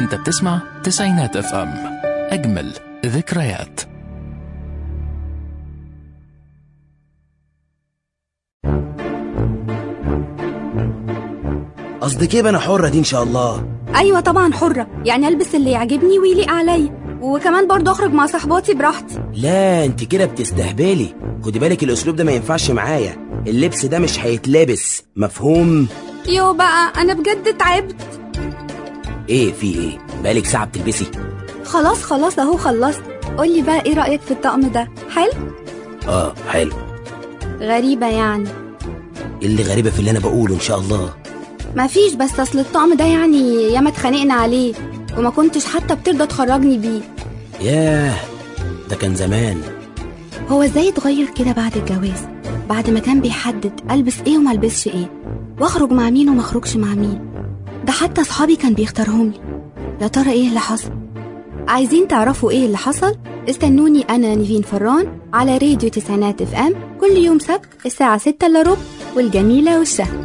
انت بتسمع تسعينات اف ام، اجمل ذكريات. قصدك ايه؟ انا حرة دي ان شاء الله. ايوه طبعا حرة، يعني البس اللي يعجبني ويليق عليا، وكمان برضه اخرج مع صحباتي براحتي. لا انت كده بتستهبلي، خدي بالك الاسلوب ده ما ينفعش معايا، اللبس ده مش هيتلبس، مفهوم؟ يو بقى انا بجد تعبت. ايه في ايه؟ بقالك ساعة بتلبسي. خلاص اهو خلصت. قولي بقى ايه رأيك في الطقم ده؟ حلو؟ حلو. غريبة يعني؟ اللي غريبة في اللي انا بقوله ان شاء الله. مفيش، بس اصل الطقم ده يعني ياما اتخانقنا عليه وما كنتش حتى بترضى تخرجني بيه. ياه ده كان زمان. هو ازاي اتغير كده بعد الجواز؟ بعد ما كان بيحدد البس ايه وما البسش ايه، واخرج مع مين وما اخرجش مع مين، ده حتى اصحابي كان بيختارهم لي. يا ترى ايه اللي حصل؟ عايزين تعرفوا ايه اللي حصل؟ استنوني انا نيفين فران على راديو تسعينات اف ام كل يوم سبت الساعة 6:15 والجميلة والشهم.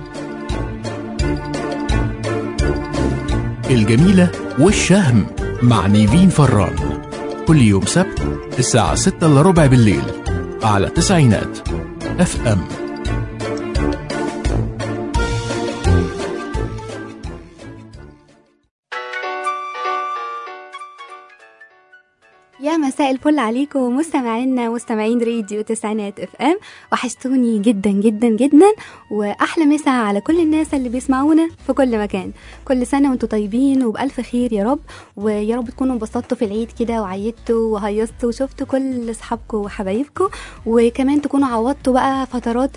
الجميلة والشهم مع نيفين فران كل يوم سبت الساعة 6:15 بالليل على تسعينات اف ام. يا مساء الفل عليكم مستمعينا مستمعين راديو تسعينات اف ام، وحشتوني جدا جدا جدا، واحلى مسا على كل الناس اللي بيسمعونا في كل مكان. كل سنه وانتم طيبين وبالف خير يا رب، ويا رب تكونوا انبسطتوا في العيد كده وعيدتوا وهيصتوا وشفتوا كل اصحابكم وحبايبكم، وكمان تكونوا عوضتوا بقى فترات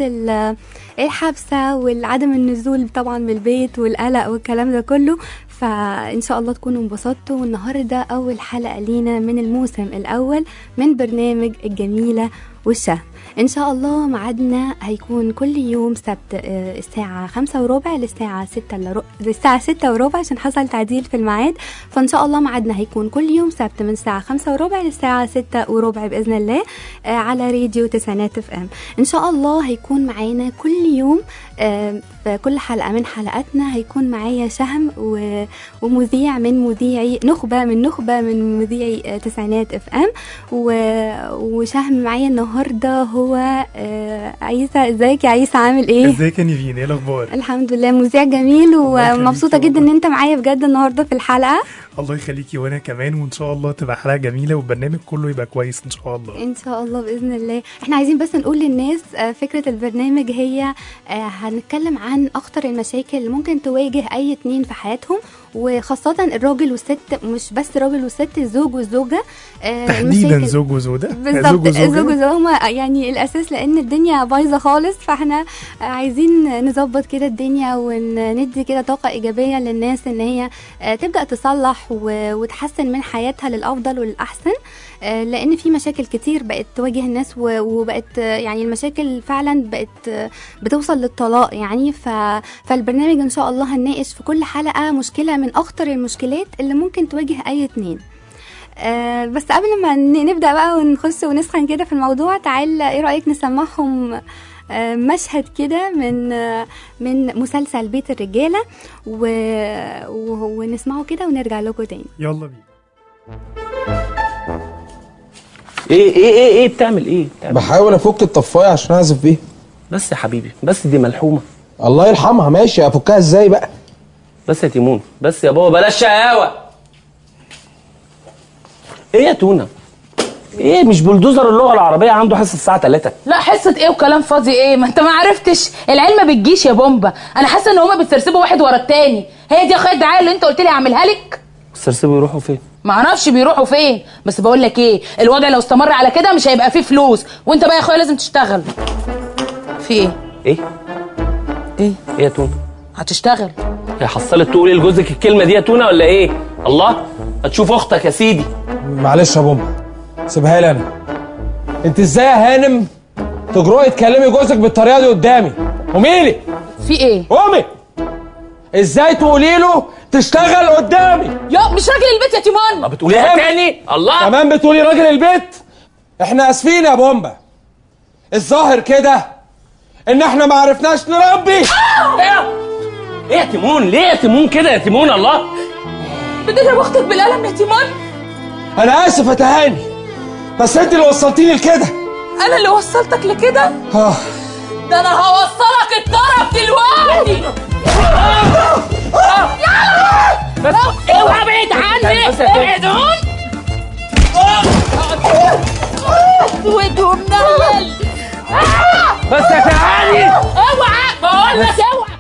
الحبسه والعدم النزول طبعا من البيت والقلق والكلام ده كله. فإن شاء الله تكونوا انبسطتوا. والنهاردة أول حلقة لينا من الموسم الأول من برنامج الجميلة والشهم. إن شاء الله معادنا هيكون كل يوم سبت الساعة 5:15 للساعة 6:15 عشان حصل تعديل في الميعاد. فإن شاء الله معادنا هيكون كل يوم سبت من الساعة 5:15 للساعة 6:15 بإذن الله على راديو تسعينات اف ام. إن شاء الله هيكون معانا كل يوم في كل حلقة من حلقاتنا هيكون معايا شهم ومذيع من مذيعي نخبة من مذيعي تسعينات اف ام، وشهم معايا النهاردة هو عيسى. ازيك يا عيسى؟ عامل ايه؟ ازيك يا نيفين؟ ايه الاخبار؟ الحمد لله، مذيع جميل ومبسوطة جدا ان انت معايا بجد النهاردة في الحلقة. الله يخليكي، وانا كمان، وان شاء الله تبقى حلقة جميلة والبرنامج كله يبقى كويس ان شاء الله. ان شاء الله باذن الله. احنا عايزين بس نقول للناس فكرة البرنامج هي هنتكلم عن اخطر المشاكل اللي ممكن تواجه اي اتنين في حياتهم، وخاصة الراجل والست، مش بس الراجل والست، الزوج والزوجة تحديدا زوج وزوجة. بالظبط، الزوج والزوجة هما يعني الأساس، لأن الدنيا بايظة خالص. فاحنا عايزين نظبط كده الدنيا وندي كده طاقة إيجابية للناس إن هي تبدأ تصلح وتحسن من حياتها للأفضل وللأحسن، لأن في مشاكل كتير بقت تواجه الناس وبقت يعني المشاكل فعلا بقت بتوصل للطلاق يعني. فالبرنامج إن شاء الله هنناقش في كل حلقة مشكلة من أخطر المشكلات اللي ممكن تواجه أي اتنين. بس قبل ما نبدأ بقى ونخش ونسخن كده في الموضوع، تعال ايه رأيك نسمعهم مشهد كده من مسلسل بيت الرجالة ونسمعه كده ونرجع لكم تاني. يلا بينا. ايه بتعمل ايه؟ بحاول افك الطفايه عشان اعزف بيها. بس يا حبيبي، بس دي ملحومه. الله يرحمها. ماشي، افكها ازاي بقى؟ بس يا تيمون، بس يا بابا، بلاش شقاوه. ايه يا تونه؟ ايه مش بلدوزر اللغه العربيه عنده حصه الساعه 3؟ لا حصه ايه وكلام فاضي ايه؟ ما انت ما عرفتش العلم ما بتجيش يا بومبا. انا حاسه ان هما بيتسرسبوا واحد ورا التاني. هي دي يا اخويا الدعايه اللي انت قلت لي اعملها لك؟ بيتسرسبوا يروحوا فين؟ ما اعرفش بيروحوا فين، بس بقول لك ايه، الوضع لو استمر على كده مش هيبقى فيه فلوس، وانت بقى يا اخويا لازم تشتغل. في ايه؟ ايه يا تونه؟ هتشتغل. هي حصلت تقولي لجوزك الكلمه دي يا تونه ولا ايه؟ الله، هتشوف اختك يا سيدي. معلش يا بومبا، سيبها لي انا. انت ازاي يا هانم تجرؤي تكلمي جوزك بالطريقه دي قدامي؟ قومي لي. في ايه؟ قومي. ازاي تقولي له تشتغل قدامي؟ يا مش راجل البيت يا تيمون. طب بتقوليها تاني؟ الله، كمان بتقولي راجل البيت؟ احنا اسفين يا بومبا، الظاهر كده ان احنا ما عرفناش نربي. ايه يا تيمون؟ ليه يا تيمون كده يا تيمون؟ الله، بتضرب اختك بالقلم يا تيمون؟ انا اسف يا تهاني، بس انت اللي وصلتيني لكده. انا اللي وصلتك لكده؟ ده انا هوصلك الطرف دلوقتي. يلا اوعى بعيد عني، ابعدون. ودهم نيل. بس يا تهاني اوعى بقول لك اوعى.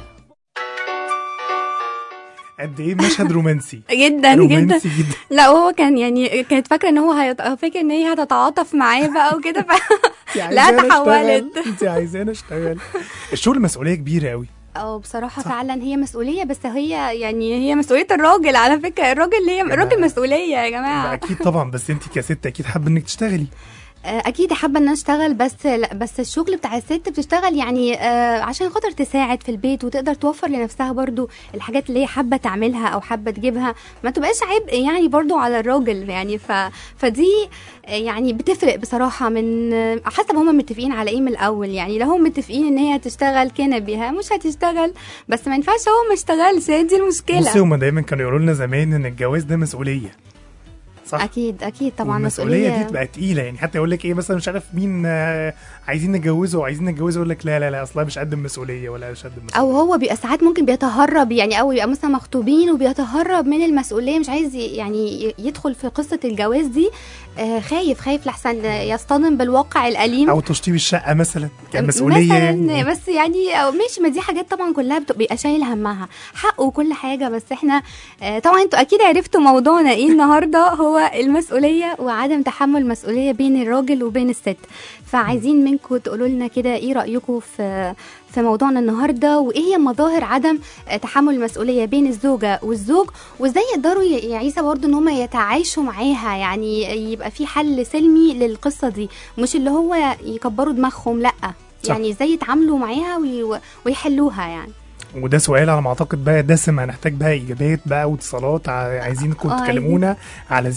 قد ايه مشهد رومانسي جدا رومانسي جدا. لا وهو كان يعني كانت فاكره ان هو فاكر ان هي هتتعاطف معاه بقى وكده لا تحولت. انت عايزاني اشتغل. الشغل مسؤوليه كبيره قوي. بصراحة صح. فعلا هي مسؤولية، بس هي مسؤولية الراجل على فكرة. الراجل مسؤولية يا جماعة. اكيد طبعا، بس انت كست اكيد حابه انك تشتغلي. اكيد حابه ان انا اشتغل، بس الشغل بتاع الست بتشتغل يعني عشان خاطر تساعد في البيت وتقدر توفر لنفسها برضو الحاجات اللي هي حابه تعملها او حابه تجيبها، ما تبقاش عبء يعني برضو على الراجل يعني. فدي يعني بتفرق بصراحه، من حسب هم متفقين على ايه من الاول. يعني لو هم متفقين ان هي هتشتغل كان بيها مش هتشتغل، بس ما ينفعش هو ما يشتغلش، دي المشكله. بصي هما دايما كانوا يقولوا لنا زمان ان الجواز ده مسؤوليه، صح؟ اكيد طبعا. المسؤوليه دي تبقى تقيله. يعني حتى يقول لك ايه مثلا، مش عارف مين عايزين نتجوزه يقول لك لا اصلا مش قد المسؤوليه ولا مش قد المسؤوليه. او هو بيبقى ساعات ممكن بيتهرب يعني، او يبقى مثلا مخطوبين وبيتهرب من المسؤوليه، مش عايز يعني يدخل في قصه الجواز دي. خايف لحسن يصطدم بالواقع الأليم، او تشطيب الشقه مثلا كمسؤوليه يعني. بس يعني ماشي، ما دي حاجات طبعا كلها بيبقى شايل همها، حقه وكل حاجه. بس احنا طبعا انتوا اكيد عرفتوا موضوعنا ايه النهارده، هو المسؤوليه وعدم تحمل المسؤوليه بين الراجل وبين الست. فعايزين منكم تقولوا لنا كده ايه رايكم في موضوعنا النهارده، وايه هي مظاهر عدم تحمل المسؤوليه بين الزوجه والزوج، وازاي يقدروا يا عيسى برضو ان هم يتعايشوا معاها، يعني يبقى في حل سلمي للقصه دي، مش اللي هو يكبروا دماغهم، لا صح. يعني ازاي يتعاملوا معاها ويحلوها يعني. وده سؤال على ما اعتقد بقى دسم، هنحتاج بقى اجابات بقى واتصالات. عايزينكم تكلمونا على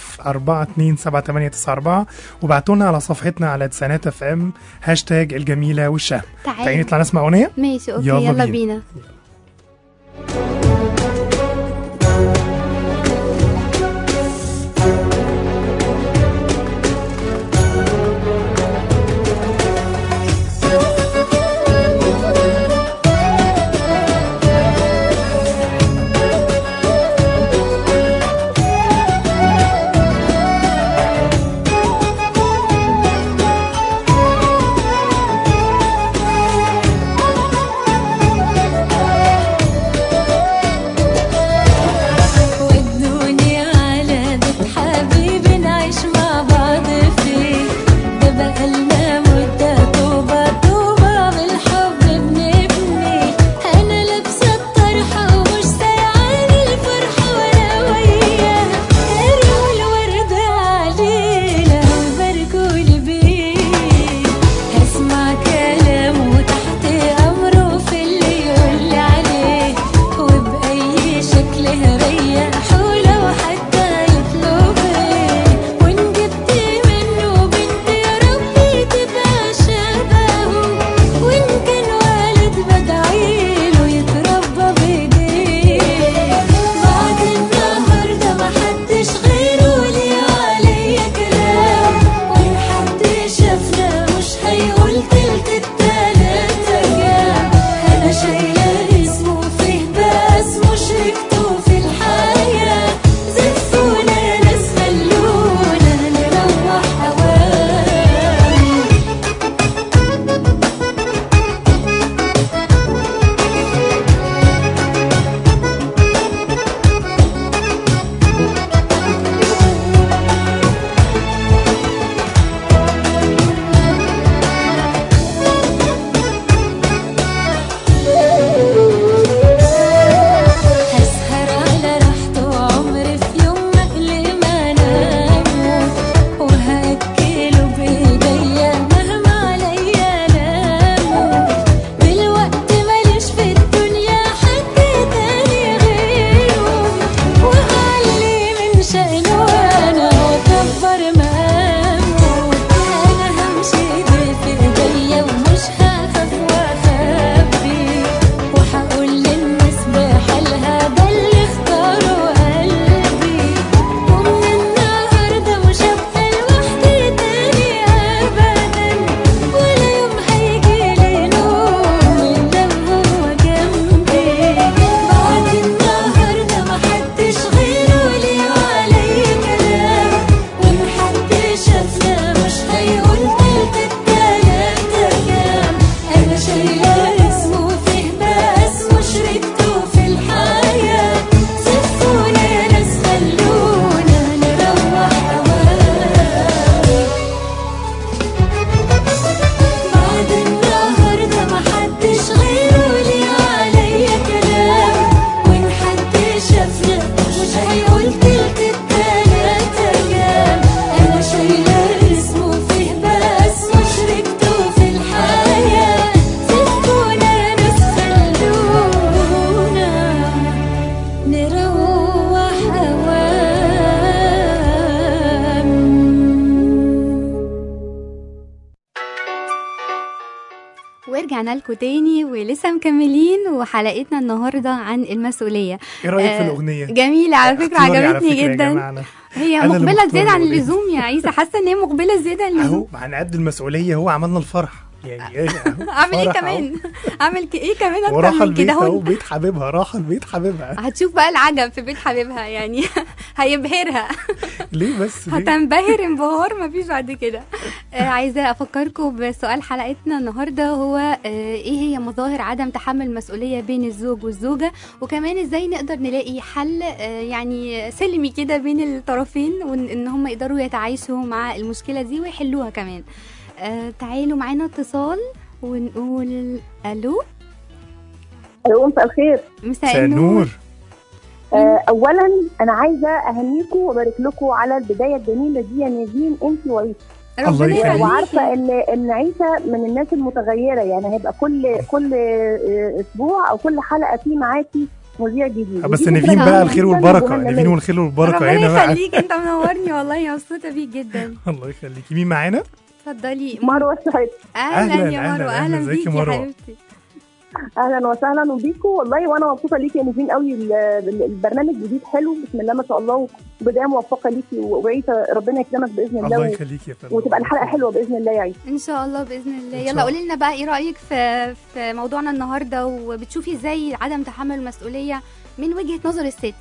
010427894 وبعتوا لنا على صفحتنا على تسعينات اف ام #الجميله والشهم. تعالي نطلع نسمع اغنيه. ماشي اوكي يلا بينا. ورجعنا لكم تاني ولسه مكملين، وحلقتنا النهارده عن المسؤوليه. ايه رايك في الاغنيه؟ جميله على فكره، عجبتني جدا. هي مقبله زياده عن اللزوم يا عيسى، حاسه ان هي مقبله زياده عن اللزوم. اهو عن قد المسؤوليه هو عملنا الفرح يعني. ايه اعمل ايه كمان؟ اعمل ايه كمان اكتر وراح من كده؟ اهو بيت حبيبها، راح البيت حبيبها. هتشوف بقى العجب في بيت حبيبها يعني. هيبهرها. ليه بس؟ ليه؟ هتنبهر انبهار مفيش بعد كده. عايزه افكركم بسؤال حلقتنا النهارده، هو ايه هي مظاهر عدم تحمل المسؤوليه بين الزوج والزوجه، وكمان ازاي نقدر نلاقي حل يعني سلمي كده بين الطرفين، وان هم يقدروا يتعايشوا مع المشكله دي ويحلوها كمان. تعالوا معانا اتصال ونقول الو. مساء الخير. مساء النور. اولا انا عايزه اهنيكم وابارك لكم على البدايه الجميله دي يا نيفين، انت وعيسى. ربنا يخليكي. وعارفه ان عيسى من الناس المتغيره، يعني هيبقى كل اسبوع او كل حلقه في معاكي مذيع جديد. بس نيفين بقى الخير والبركه، نيفين والخير والبركه هنا بقى. ربنا يخليك، انت منورني والله، مبسوطه بيك جدا. الله يخليكي. مين معانا؟ اتفضلي. مروه السعيد. اهلا يا مروه. اهلا بيكي يا حبيبتي. اهلا وسهلا بيكم والله، وانا مبسوطه ليكي يا نيفين قوي. البرنامج جديد حلو بسم الله ما شاء الله، وبدايه موفقه ليكي وعيسى، ربنا يكرمك باذن الله. الله يخليكي يا فندم، وتبقى الحلقه حلوه باذن الله يا عيسى. ان شاء الله باذن الله. يلا قولي لنا بقى ايه رايك في موضوعنا النهارده، وبتشوفي ازاي عدم تحمل المسؤوليه من وجهه نظر الست؟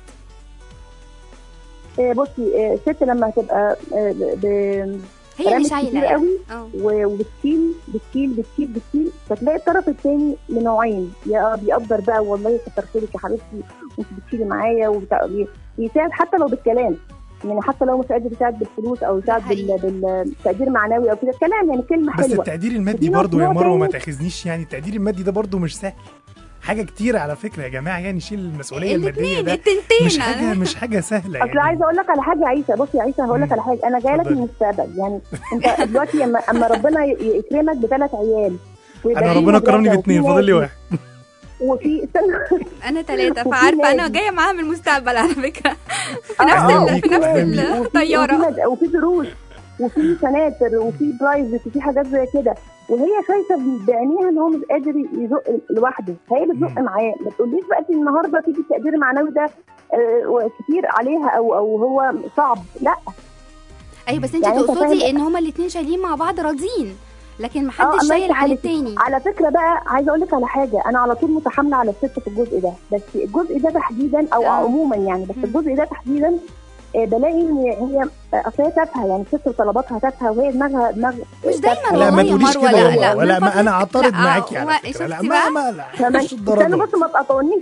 بصي، الست لما هتبقى هي مش عايله قوي وبتشيل بتشيل بتشيل بتشيل، فتلاقي الطرف الثاني من نوعين، يا بيقدر بقى والله كتر خيرك يا حبيبتي وانت بتشيلي معايا، وبيساعد حتى لو بالكلام، يعني حتى لو مش قادر يساعد بالفلوس او يساعد بالتقدير معنوي او كده، الكلام يعني كلمه حلوه. بس التقدير المادي برضه يا مروه ما تاخذنيش، يعني التقدير المادي ده برضه مش سهل، حاجه كتير على فكره يا جماعه، يعني شيل المسؤوليه الماديه ده مش حاجه سهله يعني. اصل عايزه اقول لك على حاجه يا عيسى، بصي يا عيسى هقول لك على حاجه، انا جايه لك من المستقبل، يعني انت دلوقتي اما ربنا يكرمك ب3 عيال، انا ربنا كرمني ب2، فاضل لي 1 وفي انا 3، فعارفه انا جايه معاها من المستقبل على فكره، في نفس الطياره، وفي دروس وفي سناتر وفي برايفت وفي حاجات زي كده، وهي شايفه بعينيها ان هو مش قادر يزق لوحده، فهي بتزق معاه. ما تقوليش بقى النهارده تيجي التقدير المعنوي ده كتير عليها او هو صعب، لا. ايوه بس انت يعني تقصدي ان هما الاثنين شايلين مع بعض راضيين، لكن محدش شايل عن التاني. على فكره بقى عايزه اقول لك على حاجه، انا على طول متحامله على الست في الجزء ده، بس الجزء ده تحديدا او عموما يعني، بس الجزء ده تحديدا بلاقي ان هي اصلا تافهه، يعني الست طلباتها تافهه، وهي دماغها مش دايما. لا ما تقوليش كده، لا ولا انا اعترض معاكي على فكره، لا ما مش الدرجه. انا بس ما تقاطعنيش.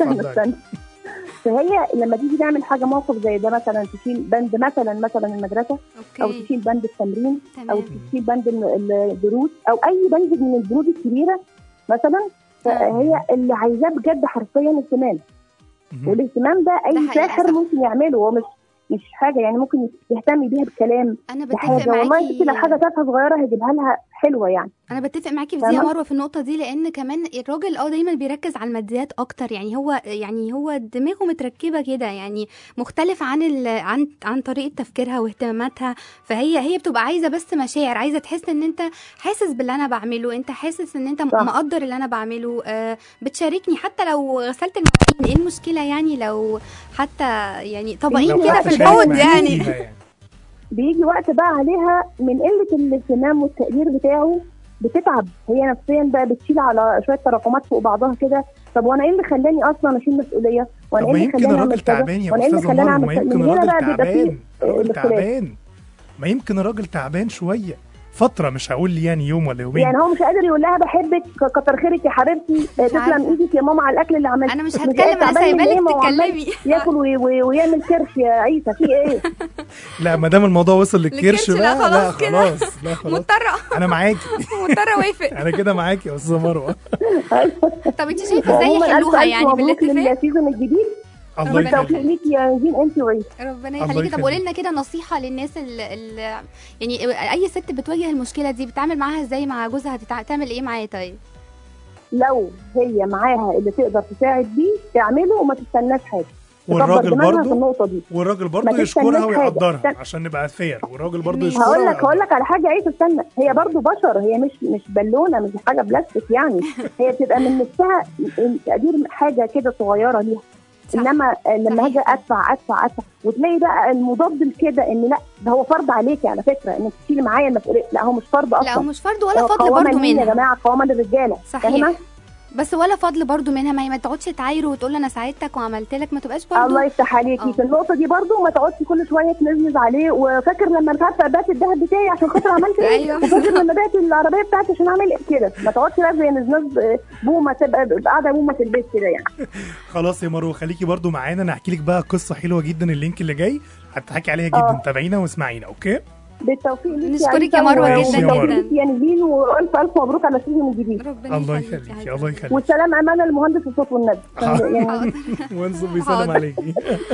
فهي لما تيجي تعمل حاجه موقف زي ده، مثلا تشيل بند مثلا المدرسه، او تشيل بند التمرين، او تشيل بند الدروس، او اي بند من البنود الكبيره مثلا، فهي اللي عايزاه بجد حرفيا اهتمام. والاهتمام ده اي ساحر ممكن يعمله، هو مش حاجه يعني ممكن يهتم بيها بالكلام. انا بتفق معاكي والله لو حاجه تافهه صغيره هيجيبها لها حلوه يعني. انا بتفق معاكي في دي يا مروه في النقطه دي، لان كمان الراجل دايما بيركز على الماديات اكتر، يعني هو دماغه متركبه كده، يعني مختلف عن طريقه تفكيرها واهتماماتها، فهي بتبقى عايزه بس مشاعر، عايزه تحس ان انت حاسس باللي انا بعمله، انت حاسس ان انت مقدر اللي انا بعمله، بتشاركني حتى لو غسلت المواعين، ايه المشكله يعني لو حتى يعني طبقين كده في الحوض يعني. بيجي وقت بقى عليها من قله الاهتمام والتقدير بتاعه بتتعب هي نفسيا بقى، بتشيل على شويه تراكمات فوق بعضها كده. طب وانا ايه اللي خلاني اصلا اشيل مسؤوليه؟ وانا ايه اللي خلاني اعمل كذا؟ وانا ايه اللي خلاني اعمل كذا؟ من هنا بقى بيبقى فيه تعبان. ما يمكن الراجل تعبان شويه فتره، مش هقول لي يعني يوم ولا يومين، يعني هو مش قادر يقول لها بحبك كتر خيرك يا حبيبتي، تسلم ايدك يا ماما على الاكل اللي عملته. انا مش هتكلم، انا سايبالك تتكلمي. ياكل ويعمل كرش يا عيسى، في ايه؟ لا ما دام الموضوع وصل للكرش بقى، لا خلاص مضطره. انا معاكي مضطره اوافق. انا كده معاكي يا استاذه مروه. طب انت شايفه ازاي يحلوها يعني بالاتفاق؟ السيزون الجديد الله يخليك ليكي يا نيفين انت وعيسى. ربنا يخليكي. طب قولي لنا كده نصيحه للناس اللي يعني اي ست بتواجه المشكله دي بتتعامل معاها ازاي مع جوزها، تعمل ايه معاه؟ طيب لو هي معاها اللي تقدر تساعد بيه تعمله وما تستناش حاجه، والراجل برضه يشكرها ويقدرها عشان نبقى فير، والراجل برضه يشكرها. هقول لك على حاجه عايشه، استنى، هي برضه بشر، هي مش بالونه، مش حاجه بلاستيك يعني. هي بتبقى من نفسها تقدير حاجه كده صغيره ليها. انما لما هاجي ادفع وتلاقي بقى المضاد لكده ان لا ده هو فرض عليكي على فكره انك تشيلي معايا المسؤوليه. لا هو مش فرض اصلا، لا هو مش فرض ولا فضل برضه منها يا جماعه، قوامه للرجاله. صحيح، بس ولا فضل برضو منها. ما تقعدش تعايره وتقول انا ساعدتك وعملت لك، ما تبقاش برضو. الله يفتح عليكي في النقطه دي برضو، ما تقعدش كل شويه تنزنز عليه. وفاكر لما مش عارفه بعت الذهب بتاعي عشان خاطر عملت ايه؟ أيوة. وفاكر لما بعت العربيه بتاعتي عشان اعمل كده. ما تقعدش بقى زي نزنز بومه، تبقى قاعده بومه في البيت كده يعني. خلاص يا مروه، خليكي برضو معانا، انا هحكي لك بقى قصه حلوه جدا. اللينك اللي جاي هتحكي عليها جدا. تابعينا واسمعينا. اوكي، بالتوفيق ليكي. نشكرك يا مروه جدا جدا يا نيفين، والف مبروك على السيزون الجديد. الله يخليكي، الله يخليكي. والسلام امانه المهندس الصوت والنبي يعني. وانصب بيسلم عليكي.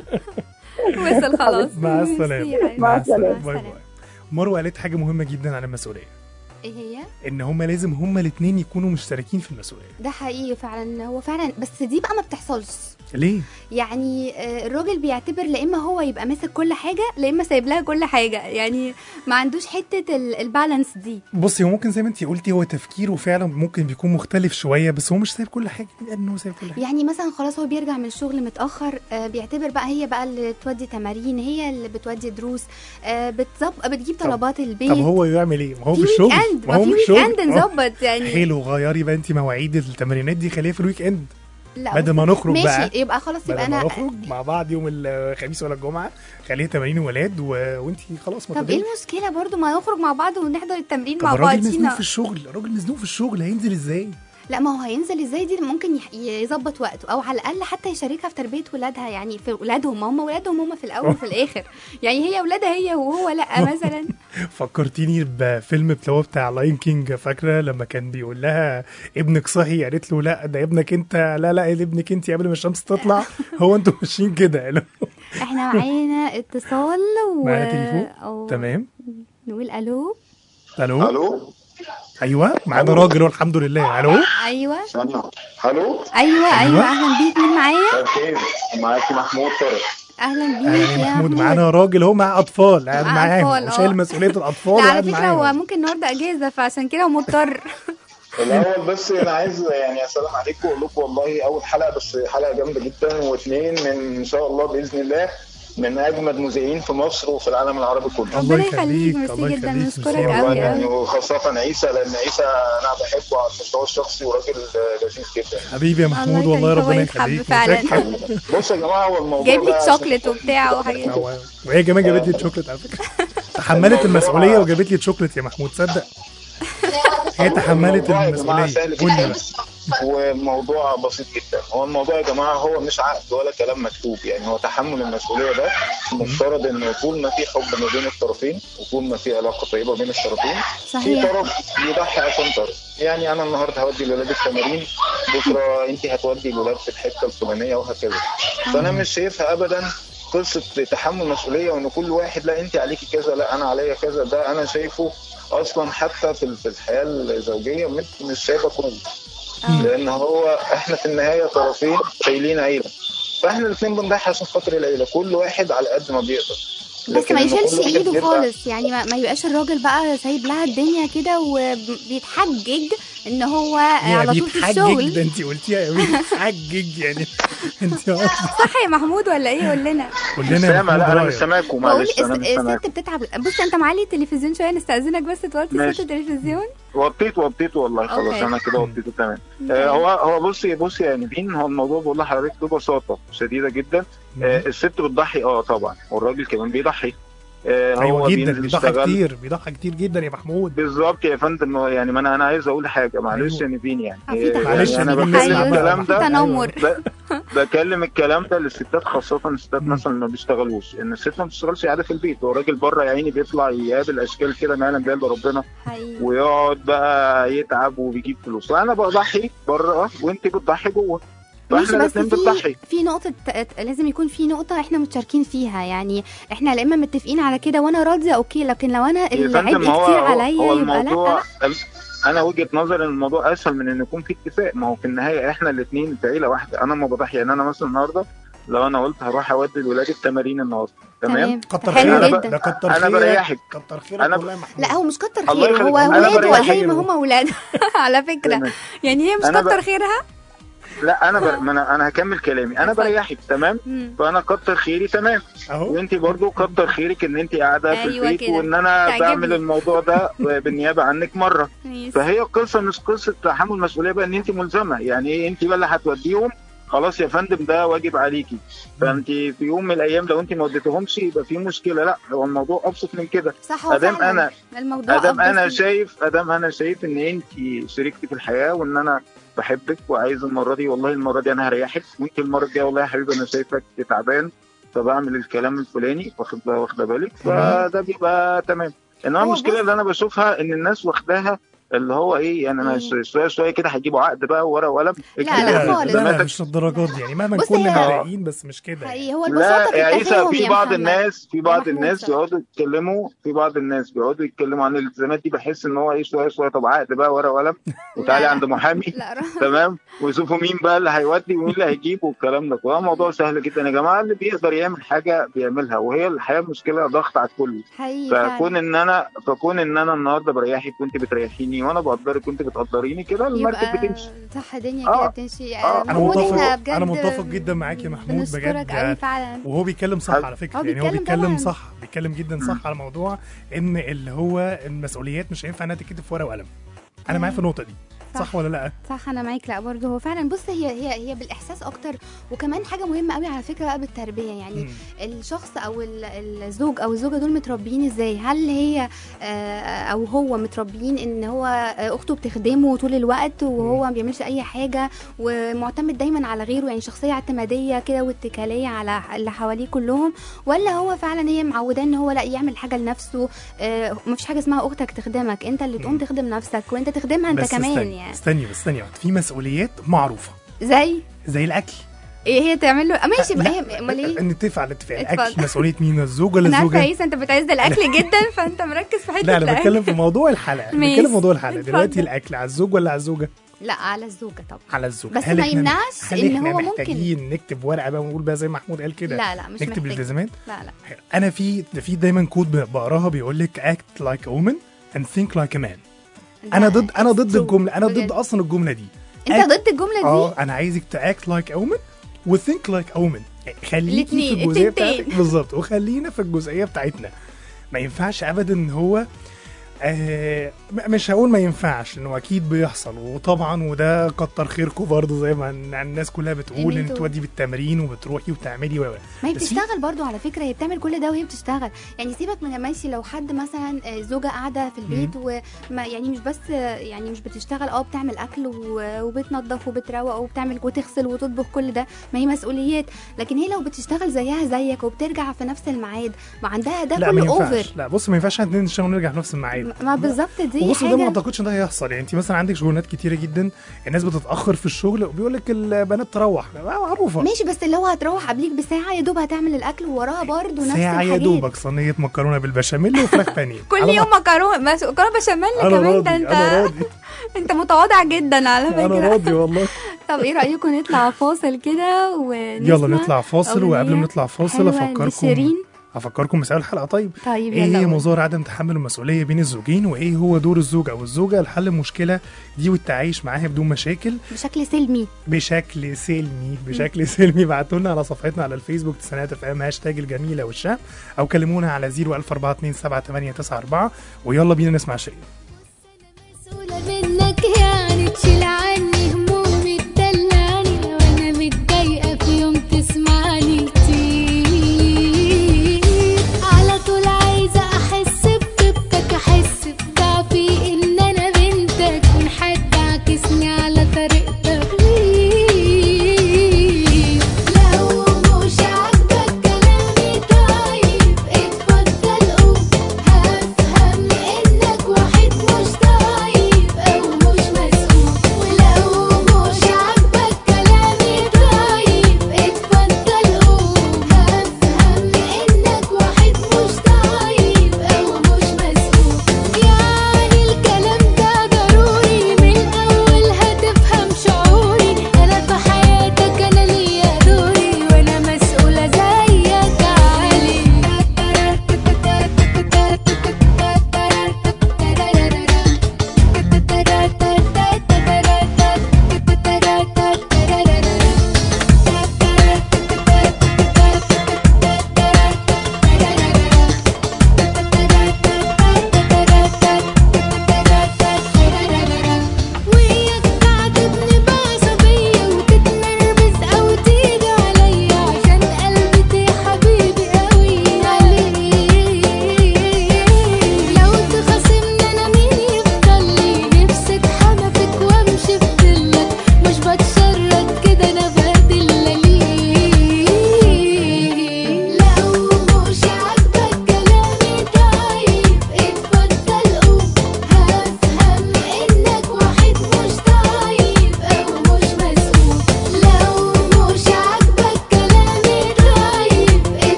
وصل خلاص. مع السلامه. مع السلامه. باي باي. مروه قالت حاجه مهمه جدا عن المسؤوليه. ايه هي؟ ان هما لازم هما الاثنين يكونوا مشتركين في المسؤوليه. ده حقيقي فعلا، هو فعلا، بس دي بقى ما بتحصلش. ليه؟ يعني الراجل بيعتبر لا اما هو يبقى ماسك كل حاجه، لا اما سايب لها كل حاجه، يعني ما عندوش حته البالانس دي. بصي، هو ممكن زي ما انتي قلتي هو تفكيره فعلا ممكن بيكون مختلف شويه، بس هو مش سايب كل حاجه. انه سايب كل حاجه، يعني مثلا خلاص هو بيرجع من الشغل متاخر، بيعتبر بقى هي بقى اللي تودي تمارين، هي اللي بتودي دروس، بتجيب طلبات البيت. طب هو يعمل ايه؟ ما هو في الشغل، ما هو في ويك اند نظبط يعني. حلو، غيري بقى انتي مواعيد التمارينات دي، خليها في الويك اند. بدل ما نخرج ماشي بقى، يبقى خلاص، يبقى انا نخرج مع بعض يوم الخميس ولا الجمعه، خليها تمارين ولاد وانتي خلاص. طب ايه المشكله برضو ما نخرج مع بعض ونحضر التمرين مع بعض؟ الراجل مزنوق في الشغل، الراجل مزنوق في الشغل، هينزل ازاي؟ لا ما هو هينزل ازاي دي ممكن يظبط وقته، او على الاقل حتى يشاركها في تربيه ولادها، يعني في ولادهم هم في الاول وفي الاخر، يعني هي ولادها هي وهو لا مثلا. فكرتيني بفيلم بتاع لاين كينج. فاكره لما كان بيقول لها ابنك صحي؟ قالت له لا ده ابنك انت. لا ابنك انت قبل ما الشمس تطلع. هو انتوا ماشيين كده. احنا معانا اتصال معانا تليفون. تمام، نقول الو. ايوه معانا راجل والحمد لله. الو. ايوه الو. ايوه اهلا بيك. مين معايا؟ اوكي، معاكي محمود طارق. اهلا بيك يا محمود. معانا راجل هو مع اطفال، قاعد معاهم وشايل مسؤوليه الاطفال. لا على فكره هو ممكن النهارده اجازه، فعشان كده مضطر. الاول بس انا عايز يعني اسلم عليكم واقول لكم والله اول حلقه، بس حلقه جامده جدا، واثنين من ان شاء الله باذن الله من اجمد مذيعين في مصر وفي العالم العربي كله. الله يخليك، ميرسي جدا، نشكرك قوي يعني، وخاصه عيسى، لان عيسى انا بحبه على المستوى الشخصي وراجل لذيذ جدا. حبيبي يا محمود، والله ربنا يخليك فعلا. بصوا يا جماعه، هو الموضوع جايب لي شوكليت وبتاع وحاجات، وهي كمان جابت لي شوكليت على فكره. تحملت المسؤوليه وجابت لي شوكليت يا محمود، تصدق؟ هي تحملت المسؤوليه. والموضوع بسيط جدا. هو الموضوع يا جماعه هو مش عقد ولا كلام مكتوب، يعني هو تحمل المسؤوليه ده مفترض ان طول ما في حب ما بين الطرفين، وطول ما في علاقه طيبه بين الطرفين، في طرف يضحي عشان طرف. يعني انا النهارده هودي الولاد التمارين، بكره انت هتودي الولاد في الحته الفلانيه وهكذا. فانا مش شايفها ابدا قصه تحمل مسؤوليه وان كل واحد لا انت عليكي كذا لا انا عليا كذا. ده انا شايفه اصلا حتى في الحياه الزوجيه مش شايفه كويس، لان هو احنا في النهايه طرفين شايلين عيله، فاحنا الاثنين بنضحي عشان خاطر العيله، كل واحد على قد ما بيقدر. بس ما يشيلش ايده خالص، يعني ما يبقاش الراجل بقى سايب لها الدنيا كده وبيتحجج ان هو على طول في الشغل. ده انت قلتيها يا بيتحجج يعني. انت صح يا محمود ولا ايه؟ قول لنا سامع. لا انا مش سامعكم، معلش انا مش سامعكم. الست بتتعب. بص انت معلي التلفزيون شويه، نستاذنك بس توطي صوت التلفزيون. وطيته والله خلاص. انا كده وطيته تمام. هو بصي يا نبيل، هو الموضوع بقول لحضرتك ببساطه شديده جدا. الست بتضحي طبعا، والراجل كمان بيضحي. هو جدا بيضحي كتير جدا يا محمود. بالظبط يا فندم. يعني ما انا عايز اقول حاجه، معلش يا نيفين، يعني معلش انا بكلم الكلام ده بكلم الكلام ده للستات، خاصه الستات مثلا ما بيشتغلوش، ان الست ما بتشتغلش قاعده في البيت، والراجل بره يا عيني بيطلع يقابل اشكال كده ما يعلم بها ربنا، ويقعد بقى يتعب وبيجيب فلوس. وانا بضحي بره وانت بتضحي جوه، فاحنا الاثنين بنضحي. في نقطه لازم يكون في نقطه احنا متشاركين فيها، يعني احنا لا اما متفقين على كده وانا راضيه اوكي، لكن لو انا العبء كتير عليا يبقى لا. انا وجهه نظري ان الموضوع اسهل من ان يكون في اتفاق. ما هو في النهايه احنا الاثنين في عيله واحده. انا ما بضحي، يعني انا مثلا النهارده لو انا قلت هروح اودي الولاد التمارين النهارده، تمام؟ كتر خيرك، ده كتر خيرك، انا بريحك، كتر خيرك والله يا محمود. لا هو مش كتر خيره، هو اولاده زي ما هم اولاد على فكره، يعني هي مش كتر خيرها. لا انا هكمل كلامي، انا بريحك تمام، فانا كتر خيري تمام، وانت برضو كتر خيرك ان انت قاعده في البيت وان انا بعمل الموضوع ده بالنيابه عنك مره. فهي القصه مش قصه تحمل مسؤوليه بقى ان انت ملزمه، يعني ايه انت بقى اللي هتوديهم، خلاص يا فندم ده واجب عليكي، فانت في يوم من الايام لو انت ما وديتهمش يبقى في مشكله. لا هو الموضوع ابسط من كده. ادام انا شايف ان انت شريكتي في الحياه وان انا بحبك وعايز المره دي، والله المره دي انا هريحك، وانت المره الجايه والله يا حبيبي انا شايفك تعبان فبعمل الكلام الفلاني، واخده بالك، فده بيبقى تمام. انما المشكله اللي انا بشوفها ان الناس واخداها اللي هو ايه، يعني انا شويه كده هيجيبوا عقد بقى وورق وقلم. لا خالص، لا مش الدرجات دي، يعني مهما كنا مضايقين بس مش كده. هو البساطه في التفاهم. في بعض الناس بيقعدوا يتكلموا عن الالتزامات دي، بحس ان هو ايه شويه طب عقد بقى ورق وقلم وتعالي عند محامي تمام، ويشوفوا مين بقى اللي هيودي ومين اللي هيجيب والكلام ده. هو موضوع سهل جدا يا جماعه، اللي بيقدر يعمل حاجه بيعملها، وهي الحياه مشكله ضغط على الكل. فكون ان انا النهارده بريحك وانت بتريحيني وانا بقدرك وانت بتقدريني، كده المركب بتمشي صح، الدنيا كده بتمشي. انا متفق جدا معاك يا محمود بجد، وهو بيتكلم صح على فكره، يعني هو بيتكلم صح، بيتكلم جدا صح على موضوع ان اللي هو المسؤوليات مش هينفع انها تتكتب في ورقه وقلم. انا معاك في النقطه دي، صح ولا لا؟ صح، انا معاك. لا برضه هو فعلا، بص هي بالاحساس اكتر، وكمان حاجه مهمه قوي على فكره بقى بالتربيه، يعني الشخص او الزوج او الزوجه دول متربيين ازاي؟ هل هي او هو متربيين ان هو اخته بتخدمه طول الوقت وهو ما بيعملش اي حاجه ومعتمد دايما على غيره، يعني شخصيه اعتماديه كده واتكاليه على اللي حواليه كلهم، ولا هو فعلا هي معوداه ان هو لا يعمل حاجه لنفسه؟ مفيش حاجه اسمها اختك تخدمك، انت اللي تقوم تخدم نفسك وانت تخدمها انت كمان. يعني استني في مسؤوليات معروفه زي الاكل. ايه هي تعمل له؟ ماشي بقى، هي امال ايه؟ نتفق على الاتفاق. الاكل مسؤوليه مين؟ الزوج ولا الزوجه؟ انا عارفه انت بتعز الاكل جدا، فانت مركز في حته لا انا بتكلم في موضوع الحلقه، دلوقتي الاكل على الزوج ولا على الزوجه؟ لا على الزوجه طبعا، على الزوجه. بس ما يمنعش ان هو ممكن محتاجين نكتب ورقه بقى ونقول بقى زي ما محمود قال كده. لا مش نكتب الالتزامات. لا انا في دايما كود بقراها بيقول لك act like a woman and think like a man. انا ضد الجمله، انا ضد اصلا الجمله دي. انت ضد الجمله دي؟ انا عايزك تاكت لايك ا وومن وثينك لايك ا وومن. خليكي في الجزئيه بتاعتك بالظبط، وخلينا في الجزئيه بتاعتنا. ما ينفعش ابدا ان هو مش هقول ما ينفعش، انه اكيد بيحصل، وطبعا وده كتر خيركم برضه زي ما الناس كلها بتقول، ان تودي بالتمرين وبتروحي وبتعملي ما هي بتشتغل برضه على فكره، هي بتعمل كل ده وهي بتشتغل. يعني سيبك من ماشي لو حد مثلا زوجه قاعده في البيت وما يعني مش بس يعني مش بتشتغل، بتعمل اكل وبتنظف وبتروق وبتعمل وتغسل وتطبخ، كل ده ما هي مسؤوليات. لكن هي لو بتشتغل زيها زيك وبترجع في نفس الميعاد، ما عندها ده كله اوفر. لا بص، ما ينفعش نشتغل ونرجع في نفس الميعاد. ما بالظبط دي حاجه. ده ما اعتقدش ان ده هيحصل. يعني انت مثلا عندك شغلانات كتيره جدا الناس بتتاخر في الشغل وبيقول لك البنات تروح، معروفه. ماشي، بس اللي هو هتروح قبليك بساعه يا دوب هتعمل الاكل، ووراها برضه نفس الحاجات. ساعه يا دوبك صينيه مكرونه بالبشاميل وفراخ بانيه كل يوم مكرونه بشاميل كمان. ده انت متواضع جدا على فكره. انا راضي والله. طب ايه رايكم نطلع فاصل كده ونسمع؟ يلا نطلع فاصل، وقبل ما نطلع فاصل افكركم مسائل الحلقه. طيب ايه هي مظاهر عدم تحمل المسؤوليه بين الزوجين، وايه هو دور الزوج او الزوجه لحل المشكله دي والتعايش معاها بدون مشاكل بشكل سلمي؟ ابعتوا لنا على صفحتنا على الفيسبوك تسعينات اف ام #الجميله والشهم، او كلمونا على 014278994. ويلا بينا نسمع شيء. مسؤوله منك يعني تشيل عني همومي، تدلعني وانا متضايقه في يوم تسمعني واحد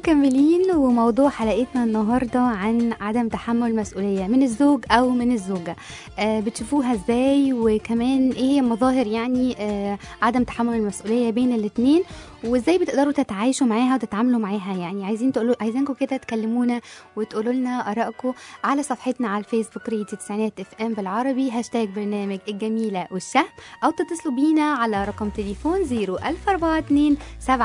مكملين، وموضوع حلقتنا النهاردة عن عدم تحمل مسؤولية من الزوج أو من الزوجة. بتشوفوها ازاي، وكمان ايه هي مظاهر يعني عدم تحمل المسؤولية بين الاتنين، وازاي بتقدروا تتعايشوا معاها وتتعاملوا معاها. يعني عايزينكم كده تكلمونا وتقولوا لنا آرائكم على صفحتنا على الفيسبوك راديو تسعينات اف ام بالعربي #برنامج الجميلة والشهم، أو تتصلوا بينا على رقم تليفون 01042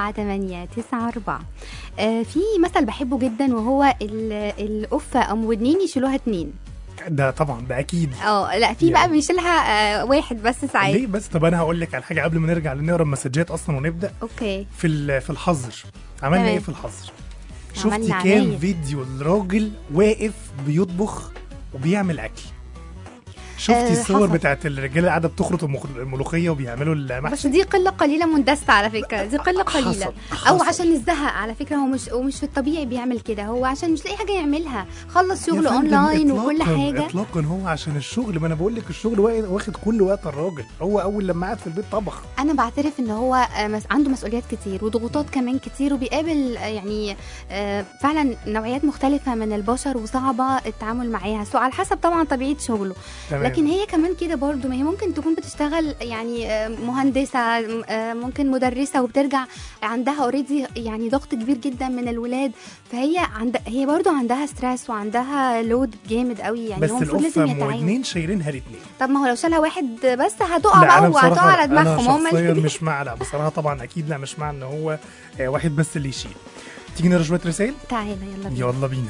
7894. في مثل بحبه جدا، وهو القفة أم ودنين يشيلوها 2. ده طبعا ده اكيد. لا في بقى بيشيلها واحد بس ساعات. ليه بس؟ طب انا هقول لك على حاجه قبل ما نرجع نقرا المسجات اصلا ونبدا. اوكي. في الحظر عملنا ايه في الحظر؟ شفتي كام فيديو الراجل واقف بيطبخ وبيعمل اكل؟ شفتي الصور بتاعت الرجاله قاعده بتخرط الملوخيه وبيعملوا المحشي؟ بس دي قله قليله مندسه على فكره، دي قله قليله. او عشان الزهق على فكره، هو مش في الطبيعي بيعمل كده، هو عشان مش لاقي حاجه يعملها، خلص شغله اونلاين وكل حاجه. اطلاقا هو عشان الشغل، ما انا بقول لك الشغل واخد كل وقت الراجل. هو اول لما قعد في البيت طبخ. انا بعترف ان هو عنده مسؤوليات كتير وضغوطات كمان كتير، وبيقابل يعني فعلا نوعيات مختلفه من البشر وصعبه التعامل معاها، سواء على حسب طبعا طبيعه شغله. تمام. لكن هي كمان كده برضو، ما هي ممكن تكون بتشتغل يعني مهندسة، ممكن مدرسة، وبترجع عندها اوريدي يعني ضغط كبير جدا من الولاد، فهي هي برضو عندها ستريس وعندها لود جامد قوي. يعني بس القفة اتنين شايلينها الاتنين. طب ما هو لو شالها واحد بس هتقع بقى وهتقع على دماغهم هم. انا شخصيا مش مع، لا بصراحة طبعا اكيد لا، مش مع ان هو واحد بس اللي يشيل. تيجي نقرا شوية رسائل؟ تعالى يلا بينا.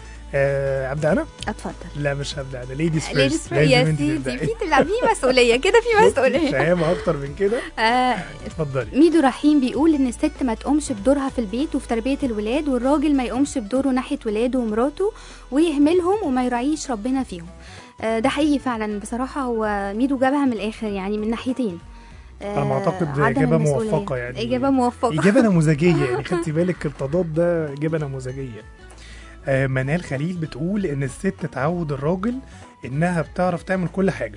ابدا انا؟ اتفضل. لا مش هبدا انا، ليديز فيرست. يا سيدي في مسؤوليه كده، في مسؤوليه فاهمه اكتر من كده. اتفضلي. ميدو رحيم بيقول ان الست ما تقومش بدورها في البيت وفي تربيه الولاد، والراجل ما يقومش بدوره ناحيه ولاده ومراته ويهملهم وما يراعيش ربنا فيهم. ده حقيقي فعلا بصراحه، هو ميدو جابها من الاخر يعني من ناحيتين. انا اعتقد اجابه موفقه، يعني اجابه موفقه، اجابه نموذجيه. يعني خدتي بالك التضاد ده اجابه نموذجيه. منال خليل بتقول ان الست تعود الراجل انها بتعرف تعمل كل حاجه.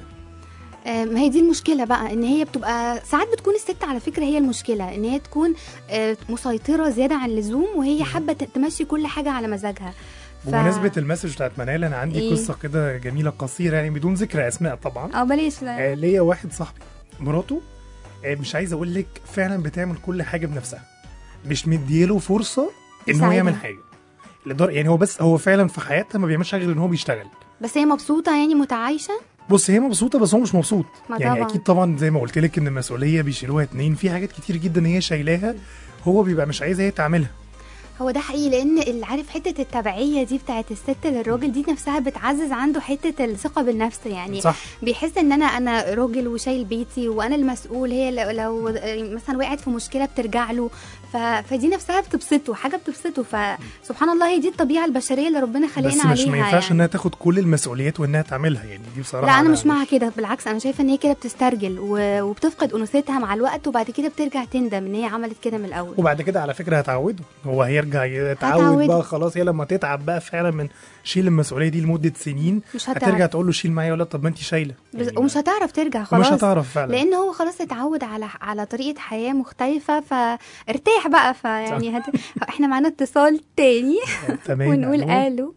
ما هي دي المشكله بقى، ان هي بتبقى ساعات بتكون الست على فكره هي المشكله، ان هي تكون مسيطره زياده عن اللزوم، وهي حابه تمشي كل حاجه على مزاجها. بمناسبه المسج بتاعت منال، انا عندي قصه كده جميله قصيره، يعني بدون ذكر اسماء طبعا. بلاش. ليا واحد صاحبي مراته مش عايز اقول لك فعلا بتعمل كل حاجه بنفسها، مش مديله فرصه ان هو يعمل حاجه. يعني هو فعلا في حياتها ما بيعملش غير ان هو بيشتغل. بس هي مبسوطه يعني متعايشه. بص هي مبسوطه بس هو مش مبسوط. يعني طبعا. اكيد طبعا زي ما قلت لك ان المسؤوليه بيشيلوها اتنين، في حاجات كتير جدا هي شايلاها، هو بيبقى مش عايزها هي تعملها. هو ده حقيقي، لان عارف حته التبعيه دي بتاعت الست للراجل دي نفسها بتعزز عنده حته الثقه بالنفس. يعني صح. بيحس ان انا راجل وشايل بيتي وانا المسؤول، هي لو مثلا وقعت في مشكله بترجع له، فدي نفسها بتبسطه، حاجه بتبسطه. فسبحان الله هي دي الطبيعه البشريه اللي ربنا خلقنا عليها. بس مش ما ينفعش يعني انها تاخد كل المسؤوليات وانها تعملها، يعني دي بصراحه. لا انا مش مع كده، بالعكس انا شايفه ان هي كده بتسترجل وبتفقد انوثتها مع الوقت، وبعد كده بترجع تندم ان هي عملت كده من الاول. وبعد كده على فكره هتعوده، هو هيرجع يتعود بقى خلاص. هي لما تتعب بقى فعلا من شيل المسؤوليه دي لمده سنين، هترجع تقول له شيل معايا ولا طب ما انت شايله، يعني ومش هتعرف ترجع خلاص. مش هتعرف فعلا، لان هو خلاص اتعود على طريقه حياه مختلفه، فارتاح بقى. فيعني احنا معانا اتصال تاني. تمام. ونقول الو.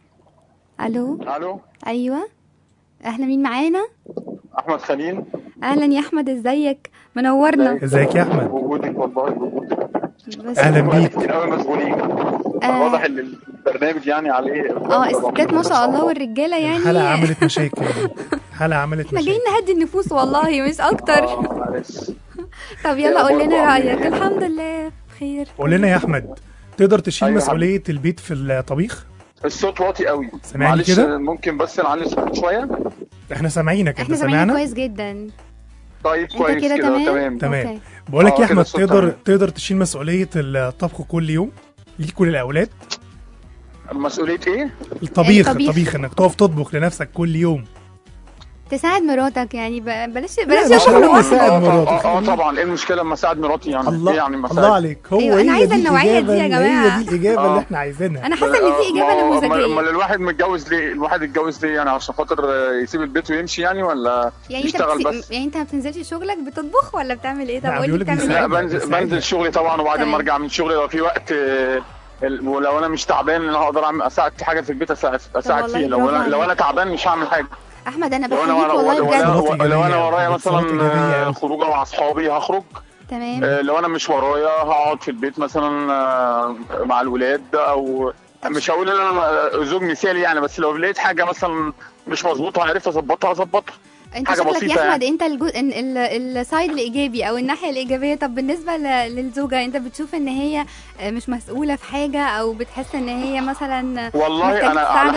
ايوه اهلا، مين معانا؟ احمد خليل. اهلا يا احمد، ازيك؟ منورنا. ازيك يا احمد؟ وجودك والله. اهلا بيك. كتير قوي مسؤولين. واضح ان البرنامج يعني عليه الستات ما شاء الله والرجاله يعني الحلقه عملت مشاكل. احنا جايين نهدي النفوس والله مش اكتر. معلش. طب يلا قول لنا رايك. الحمد لله بخير. قول لنا يا احمد، تقدر تشيل مسؤوليه البيت في الطبيخ؟ الصوت واطي قوي، سامعني كده؟ ممكن بس نعلي الصوت شويه. احنا سامعينك، انت سامعنا كويس جدا. طيب كويس كده. تمام. بقول لك يا احمد، تقدر تشيل مسؤوليه الطبخ كل يوم ليك وللاولاد؟ مسؤوليه ايه؟ الطبيخ انك تقف تطبخ لنفسك كل يوم، تساعد مراتك يعني. بلاش شغل واحد. طبعا ايه المشكله لما اساعد مراتي يعني؟ الله يعني الله عليك. هو أيوة انا عايزه النوعيه دي يا جماعه، هي دي الاجابه اللي احنا عايزينها. انا حاسه ان دي اجابه نموذجيه. امال الواحد متجوز ليه؟ الواحد اتجوز ليه يعني؟ عشان خاطر يسيب البيت ويمشي يعني، ولا يعني يشتغل بس؟ يعني انت ما بتنزلش شغلك بتطبخ ولا بتعمل ايه؟ طب قول لي بتعمل ايه. لا بنزل شغلي طبعا، وبعد ما ارجع من شغلي لو في وقت ولو انا مش تعبان انا هقدر اساعد في حاجه في البيت اساعد فيه. لو انا تعبان مش هعمل حاجه. احمد انا بحييك والله بجد. لو انا ورايا مثلا خروجه مع اصحابي هخرج تمام. لو انا مش ورايا هقعد في البيت مثلا مع الولاد، او مش هقول ان انا زوج مثالي يعني، بس لو لقيت حاجه مثلا مش مظبوطه عرفت اظبطها. انت حاجه شكلك بسيطه يا احمد يعني. انت السايد الايجابي او الناحيه الايجابيه. طب بالنسبه للزوجه انت بتشوف ان هي مش مسؤوله في حاجه، او بتحس ان هي مثلا والله انا على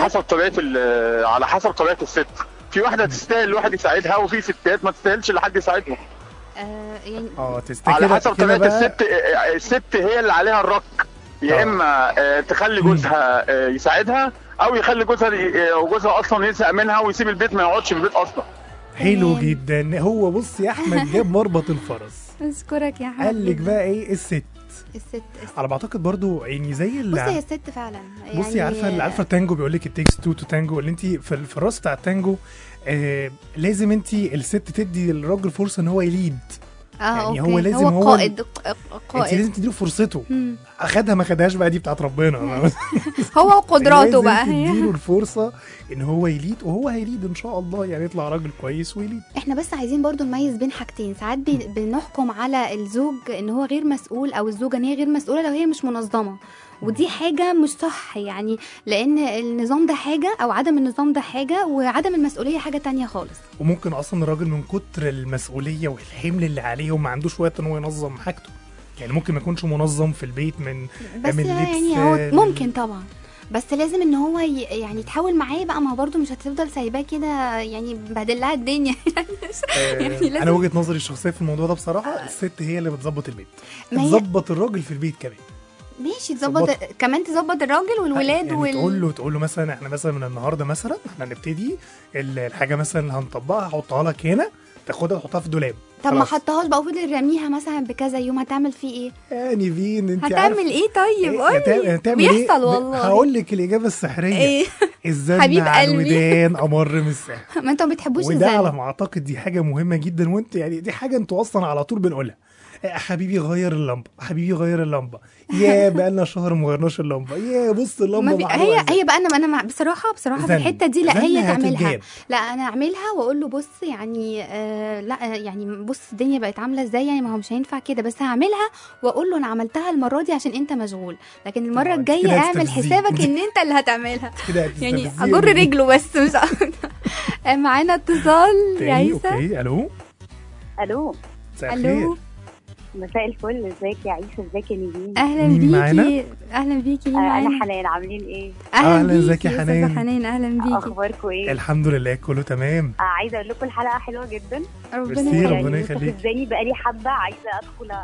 حسب طبيعه الست. في واحده تستاهل الواحد يساعدها، وفي ستات ما تستاهلش لحد يساعدهم. يعني على حسب طبيعه الست هي اللي عليها الرك. يا اما تخلي جوزها يساعدها، او يخلي جوزها اصلا يزهق منها ويسيب البيت ما يقعدش في البيت اصلا. حلو جدا. هو بص يا احمد جاب مربط الفرس. اشكرك يا احمد. قال لك بقى ايه الست على ما اعتقد برضو يعني زي بصي هي الست فعلا يعني. بصي عارفه التانجو بيقول لك التيكس تو تانجو، اللي انت في الراس بتاع التانجو لازم انت الست تدي للراجل فرصه ان هو يليد. يعني هو لازم هو قائد. انت لازم تديله فرصته. اخدها ما خدهاش بقى دي بتاعت ربنا. هو وقدراته بقى هي تديله الفرصه ان هو يليد، وهو هيليد ان شاء الله يعني يطلع راجل كويس ويليد. احنا بس عايزين برضو نميز بين حاجتين. ساعات بنحكم على الزوج ان هو غير مسؤول، او الزوجه ان هي غير مسؤوله لو هي مش منظمه، ودي حاجة مش صح يعني، لأن النظام ده حاجة أو عدم النظام ده حاجة، وعدم المسؤولية حاجة تانية خالص. وممكن أصلا الراجل من كتر المسؤولية والحمل اللي عليه وما عندوش وقت إن هو ينظم حاجته، يعني ممكن ما يكونش منظم في البيت من بس من يعني هو ممكن طبعا، بس لازم ان هو يعني يتحاول معاه بقى. ما برضو مش هتفضل سايباه كده يعني مبهدل لها الدنيا. يعني لازم. انا وجهة نظري الشخصيه في الموضوع ده بصراحه الست هي اللي بتظبط البيت، تظبط الراجل في البيت كمان. ماشي تظبط كمان، تظبط الراجل والولاد يعني تقول له مثلا احنا مثلا من النهارده مثلا احنا هنبتدي الحاجه مثلا اللي هنطبقها هحطها لك هنا، تاخدها تحطها في الدولاب. طب ما حطهاش بقى وفضل رميها مثلا بكذا يوم، هتعمل فيه ايه؟ يعني فين انت هتعمل ايه؟ طيب قولي. بيحصل والله. هقول لك الاجابه السحريه. ايه؟ الزن على الودان امر من السحر. ما انتوا ما بتحبوش الزن. وده على ما اعتقد دي حاجه مهمه جدا، وانت يعني دي حاجه انتوا اصلا على طول بنقولها. حبيبي غير اللمبه، حبيبي غير اللمبه، يا بقالنا شهر ما غيرنا اللمبه، يا بص اللمبه هي بقى انا بصراحه في الحته دي لا هي تعملها، لا انا اعملها واقول له بص يعني لا يعني بص الدنيا بقت عامله ازاي، يعني ما هو مش هينفع كده، بس هعملها واقول له انا عملتها المره دي عشان انت مشغول، لكن المره الجايه اعمل حسابك ان انت اللي هتعملها. يعني اجر رجله بس مش معانا اتصال يا عيسى. اوكي. الو الو مساء الفل. ازيك يا عيسى؟ ازيك يا نيفين؟ اهلا بيكي. اهلا بيكي. انا حنان. عاملين ايه؟ اهلا. ازيك يا حنان؟ اهلا بيكي. اخباركم ايه؟ الحمد لله كله تمام. عايزه اقول لكم الحلقه حلوه جدا. ربنا يخليك. ازاي بقالي حبه عايزه ادخل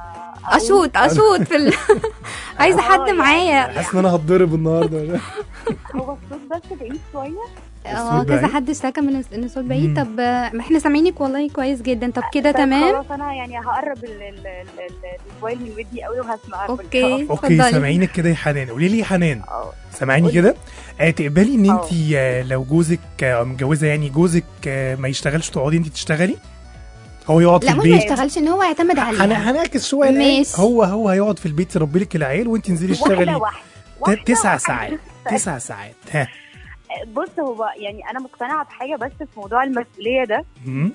اشوط في عايزه حد معايا. حاسس ان انا هتضرب النهارده. هو الصوت بس بعيد شويه. كذا حد اشتكى من ان الصوت بعيد. طب احنا سامعينك والله كويس جدا. طب كده تمام. خلاص انا يعني هقرب الموبايل من ودني قوي وهسمعك. اوكي سامعينك كده يا حنان. قولي لي يا حنان، سامعيني كده؟ تقبلي ان انت لو جوزك متجوزه يعني جوزك ما يشتغلش تقعدي انت تشتغلي؟ هو يقعد في البيت. لا ما يشتغلش، ان هو يعتمد عليها. هنعكس شويه. هو هيقعد في البيت يربي لك العيال وانت انزلي اشتغلي 9 ساعات. 9 ساعات. ها بص هو يعني انا مقتنعه بحاجه بس في موضوع المسؤوليه ده،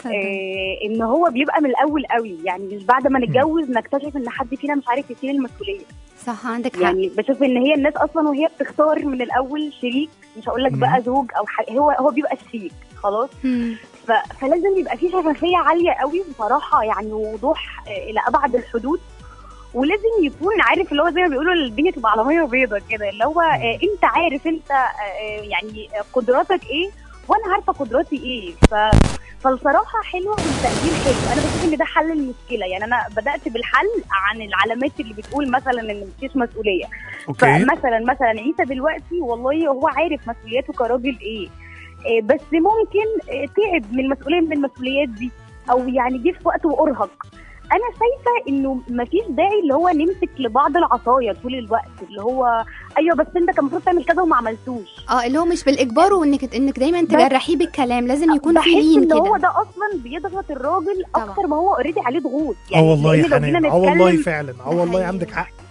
ان هو بيبقى من الاول قوي، يعني مش بعد ما نتجوز نكتشف ان حد فينا مش عارف يشيل المسؤوليه. صح عندك حق. يعني بشوف ان هي الناس اصلا وهي بتختار من الاول شريك، مش هقول لك بقى زوج او هو بيبقى الشريك خلاص. فلازم يبقى في شفافيه عاليه قوي بصراحه، يعني وضوح الى ابعد الحدود، ولازم يكون عارف اللي هو زي ما بيقولوا الدنيا تبقى على ميه بيضاء كده، اللي هو انت عارف انت يعني قدراتك ايه وانا عارفه قدراتي ايه. فالصراحه حلوه والتقدير حلو. انا بشوف ان ده حل المشكله. يعني انا بدات بالحل عن العلامات اللي بتقول مثلا ان مفيش مسؤوليه. فمثلا عيسى دلوقتي والله هو عارف مسؤولياته كراجل ايه، بس ممكن تعب من مسؤوليه من المسؤوليات دي، او يعني جه في وقت وارهق. انا شايفه انه مفيش داعي اللي هو نمسك لبعض العصايه طول الوقت، اللي هو ايوه بس انت كان المفروض تعمل كذا وما عملتوش. اللي هو مش بالاجبار، وانك دايما تجرحيه بالكلام، لازم يكون في لين كده. هو ده اصلا بيضغط الراجل اكتر ما هو اوريدي عليه ضغوط. يعني والله يا حنان والله فعلا والله عندك حق.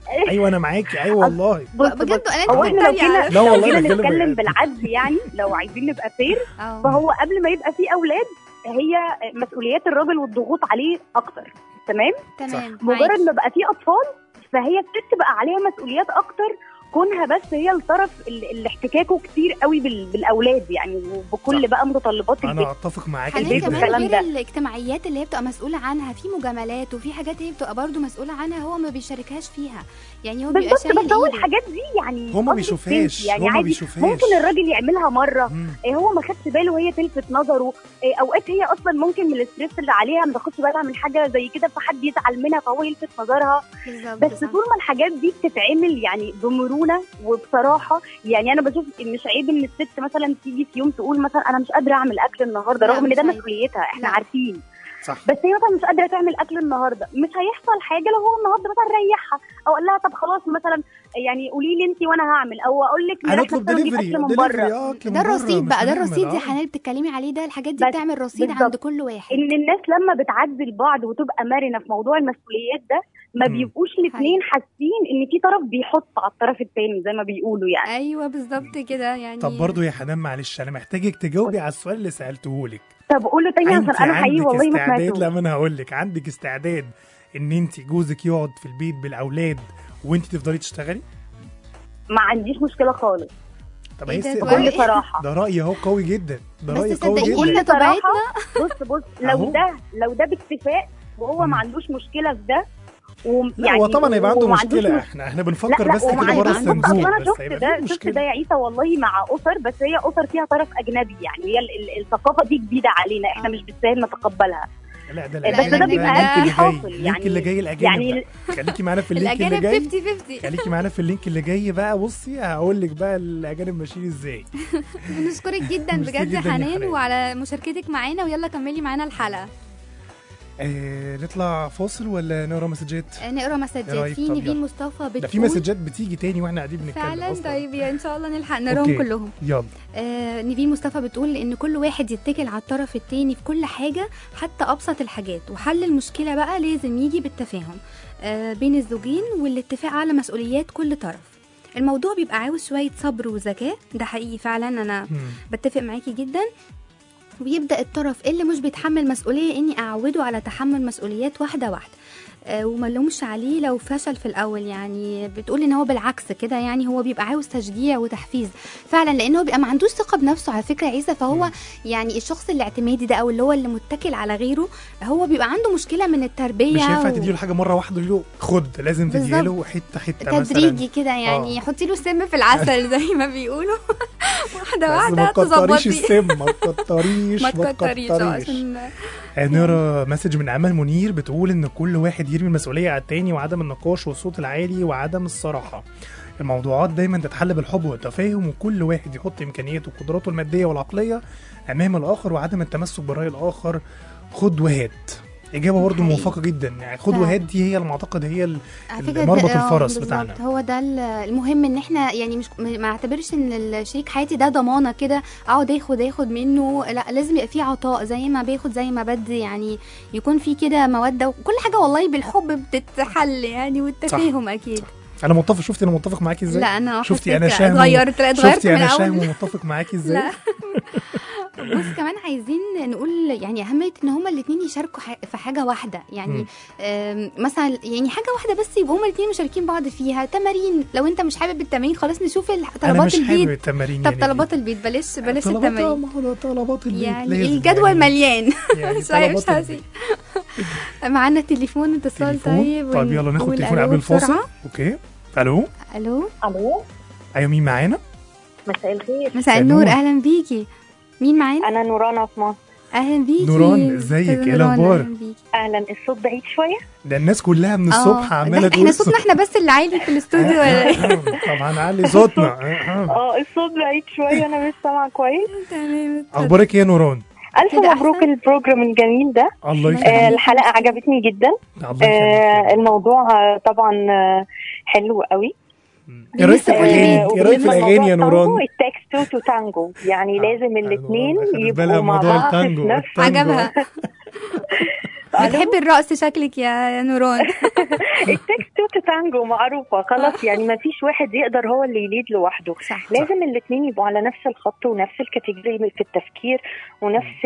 ايوه انا معاكي، ايوه والله بجد. هو احنا لو جينا نتكلم بالعدل يعني لو عايزين نبقى فير، فهو قبل ما يبقى فيه اولاد هي مسؤوليات الراجل والضغوط عليه اكتر. تمام. مجرد ما بقى فيه اطفال فهي الست بقى عليها مسؤوليات اكتر، كونها بس هي الطرف اللي احتكاكه كتير قوي بالاولاد يعني، وبكل بقى متطلبات البيت. انا اتفق معاكي جدا. كمان غير الاجتماعيات اللي هي بتبقى مسؤوله عنها، في مجاملات وفي حاجات هي بتبقى برضو مسؤوله عنها، هو ما بيشاركهاش فيها يعني. هو بيبقى شايل بس هو الحاجات دي يعني هو ما بيشوفهاش يعني عادي. ممكن الراجل يعملها مره هو ما خدش باله وهي تلفت نظره. اوقات هي اصلا ممكن من الاسترس اللي عليها ما تاخدش بالها من حاجه زي كده، فحد يزعل منها فهو يلفت نظرها. بس طول ما الحاجات دي بتتعمل يعني بمرونه وبصراحه، يعني انا بشوف مش عيب ان الست مثلا تيجي في يوم تقول مثلا انا مش قادره اعمل اكل النهارده، رغم ان ده مسؤوليتها احنا عارفين. صح. بس هي مثلا مش قادره تعمل اكل النهارده، مش هيحصل حاجه لو هو النهارده مثلا ريحها او قال لها طب خلاص مثلا يعني قولي لي انت وانا هعمل، او اقول لك هنطلب دليفري من بره. ده الرصيد بقى، ده الرصيد يا حنان بتتكلمي عليه، ده الحاجات دي بتعمل رصيد عند كل واحد. ان الناس لما بتعدل بعض وتبقى مرنه في موضوع المسؤوليات ده ما بيبقوش الاثنين حاسين ان في طرف بيحط على الطرف الثاني زي ما بيقولوا يعني. ايوه بالظبط كده يعني. طب برضو يا حنان معلش انا محتاجك تجاوبي على السؤال اللي سالته لك. طب قوله تاني عشان انا حقيقي والله ما سمعته. لا انا هقول لك، عندك استعداد ان انت جوزك يقعد في البيت بالاولاد وانت تفضلي تشتغلي؟ ما عنديش مشكله خالص. طب هي بكل صراحه ده رايي اهو قوي جدا، ده رايي قوي جدا. بكل طبيعتنا. بص لو ده باتفاق وهو ما عندوش مشكله في ده لا هو طبعا هيبقى عنده مشكله. احنا بنفكر بس كده بره الصندوق. انا شفت ده يا عيسى والله مع اسر، بس هي اسر فيها طرف اجنبي يعني، هي الثقافه دي جديده علينا، احنا مش بالسهل نتقبلها. لا بس ده بيبقى حاصل يعني. اللينك اللي جاي الاجانب يعني خليكي معانا في اللينك اللي جاي 50-50. خليكي معانا في اللينك اللي جاي بقى. بصي هقول لك بقى الاجانب ماشيين ازاي. بنشكرك جدا بجد يا حنان وعلى مشاركتك معانا، ويلا كملي معانا الحلقه. نطلع فاصل ولا نقرا مسجات؟ نقرا مسجات. في نيفين مصطفى بتقول ده في مسجات بتيجي تاني واحنا قاعدين بنتكلم فعلا أصلاً. طيب ان شاء الله نلحق نقراهم كلهم. يلا. نيفين مصطفى بتقول ان كل واحد يتكل على الطرف التاني في كل حاجه، حتى ابسط الحاجات، وحل المشكله بقى لازم يجي بالتفاهم بين الزوجين والاتفاق على مسؤوليات كل طرف. الموضوع بيبقى عاوز شويه صبر وذكاء، ده حقيقي فعلا انا بتفق معاكي جدا. ويبدأ الطرف اللي مش بيتحمل مسؤولية اني اعوده على تحمل مسؤوليات واحدة واحدة، وما لومش عليه لو فشل في الاول. يعني بتقول ان هو بالعكس كده، يعني هو بيبقى عاوز تشجيع وتحفيز فعلا، لانه بيبقى ما عندوش ثقة بنفسه على فكرة عيسى. فهو يعني الشخص الاعتمادي ده او اللي هو اللي متكل على غيره، هو بيبقى عنده مشكلة من التربية. مش هينفع تديله حاجة مرة واحدة له خد، لازم تديله حتة مثلا تدريجي كده يعني. حطي له السم في العسل زي ما بيقولوا. واحدة واحدة تظبطي السم. ما تكتريش. نرى مسج من امل منير بتقول ان كل واحد يرمي المسؤوليه على التاني، وعدم النقاش والصوت العالي وعدم الصراحه. الموضوعات دايما تتحل بالحب والتفاهم، وكل واحد يحط امكانياته وقدراته الماديه والعقليه امام الاخر، وعدم التمسك بالراي الاخر. خد وهات. إجابة برضو موفقة جدا يعني. خد وهات دي هي المعتقد هي مربط الفرس بتاعنا. هو ده المهم، ان احنا يعني مش ما اعتبرش ان الشريك حياتي ده ضمانة كده اقعد اخد منه. لا، لازم يبقى فيه عطاء، زي ما باخد زي ما بدي يعني، يكون فيه كده مودة وكل حاجة والله بالحب بتتحل يعني، والتفاهم اكيد. انا متفق. شفتي انا متفق معاكي ازاي؟ لا انا شفتي انا شاهم. اتغيرت من الاول. شاهم ومتفق معاكي ازاي؟ بص كمان عايزين نقول يعني أهمية إن هما الاتنين يشاركوا في حاجة واحدة يعني. مثلا يعني حاجة واحدة بس يبقوا هما الاتنين مشاركين بعض فيها. تمارين، لو أنت مش حابب التمارين خلاص نشوف طلبات البيت. أنا مش حابب التمارين. طب طلبات البيت بلاش التمارين. طلبات البيت يعني الجدول مليان. مش هسيب. معانا تليفون اتصال. طيب يلا ناخد تليفون قبل الفاصل. اوكي. الو. ايوه مين معانا؟ مساء الخير. مساء النور. اهلا بيكي. مين معانا؟ انا نوران عثمان. اهلا بيكي نوران. ازيك؟ ايه الاخبار؟ اهلا. الصوت بعيد شويه؟ ده الناس كلها من الصبح عماله تقول احنا صوتنا احنا بس اللي عالي في الاستوديو ولا ايه؟ طبعا علي صوتنا. الصوت بعيد شويه، انا مش سامعه كويس. تمام. اخبارك ايه يا نوران؟ الف مبروك البروجرام الجميل ده. الله يخليك. الحلقه عجبتني جدا. الموضوع طبعا حلو قوي. ايه رايك في الاغاني يا نوران؟ التكست تو تانجو يعني لازم الاثنين يبقوا مع بعض في نفس. عجبها. بتحبي الرقص شكلك يا نوران. التكست تو تانجو معروفه خلاص، يعني ما فيش واحد يقدر هو اللي يليد لوحده. صح. لازم الاثنين يبقوا على نفس الخط ونفس الكاتيجوري في التفكير ونفس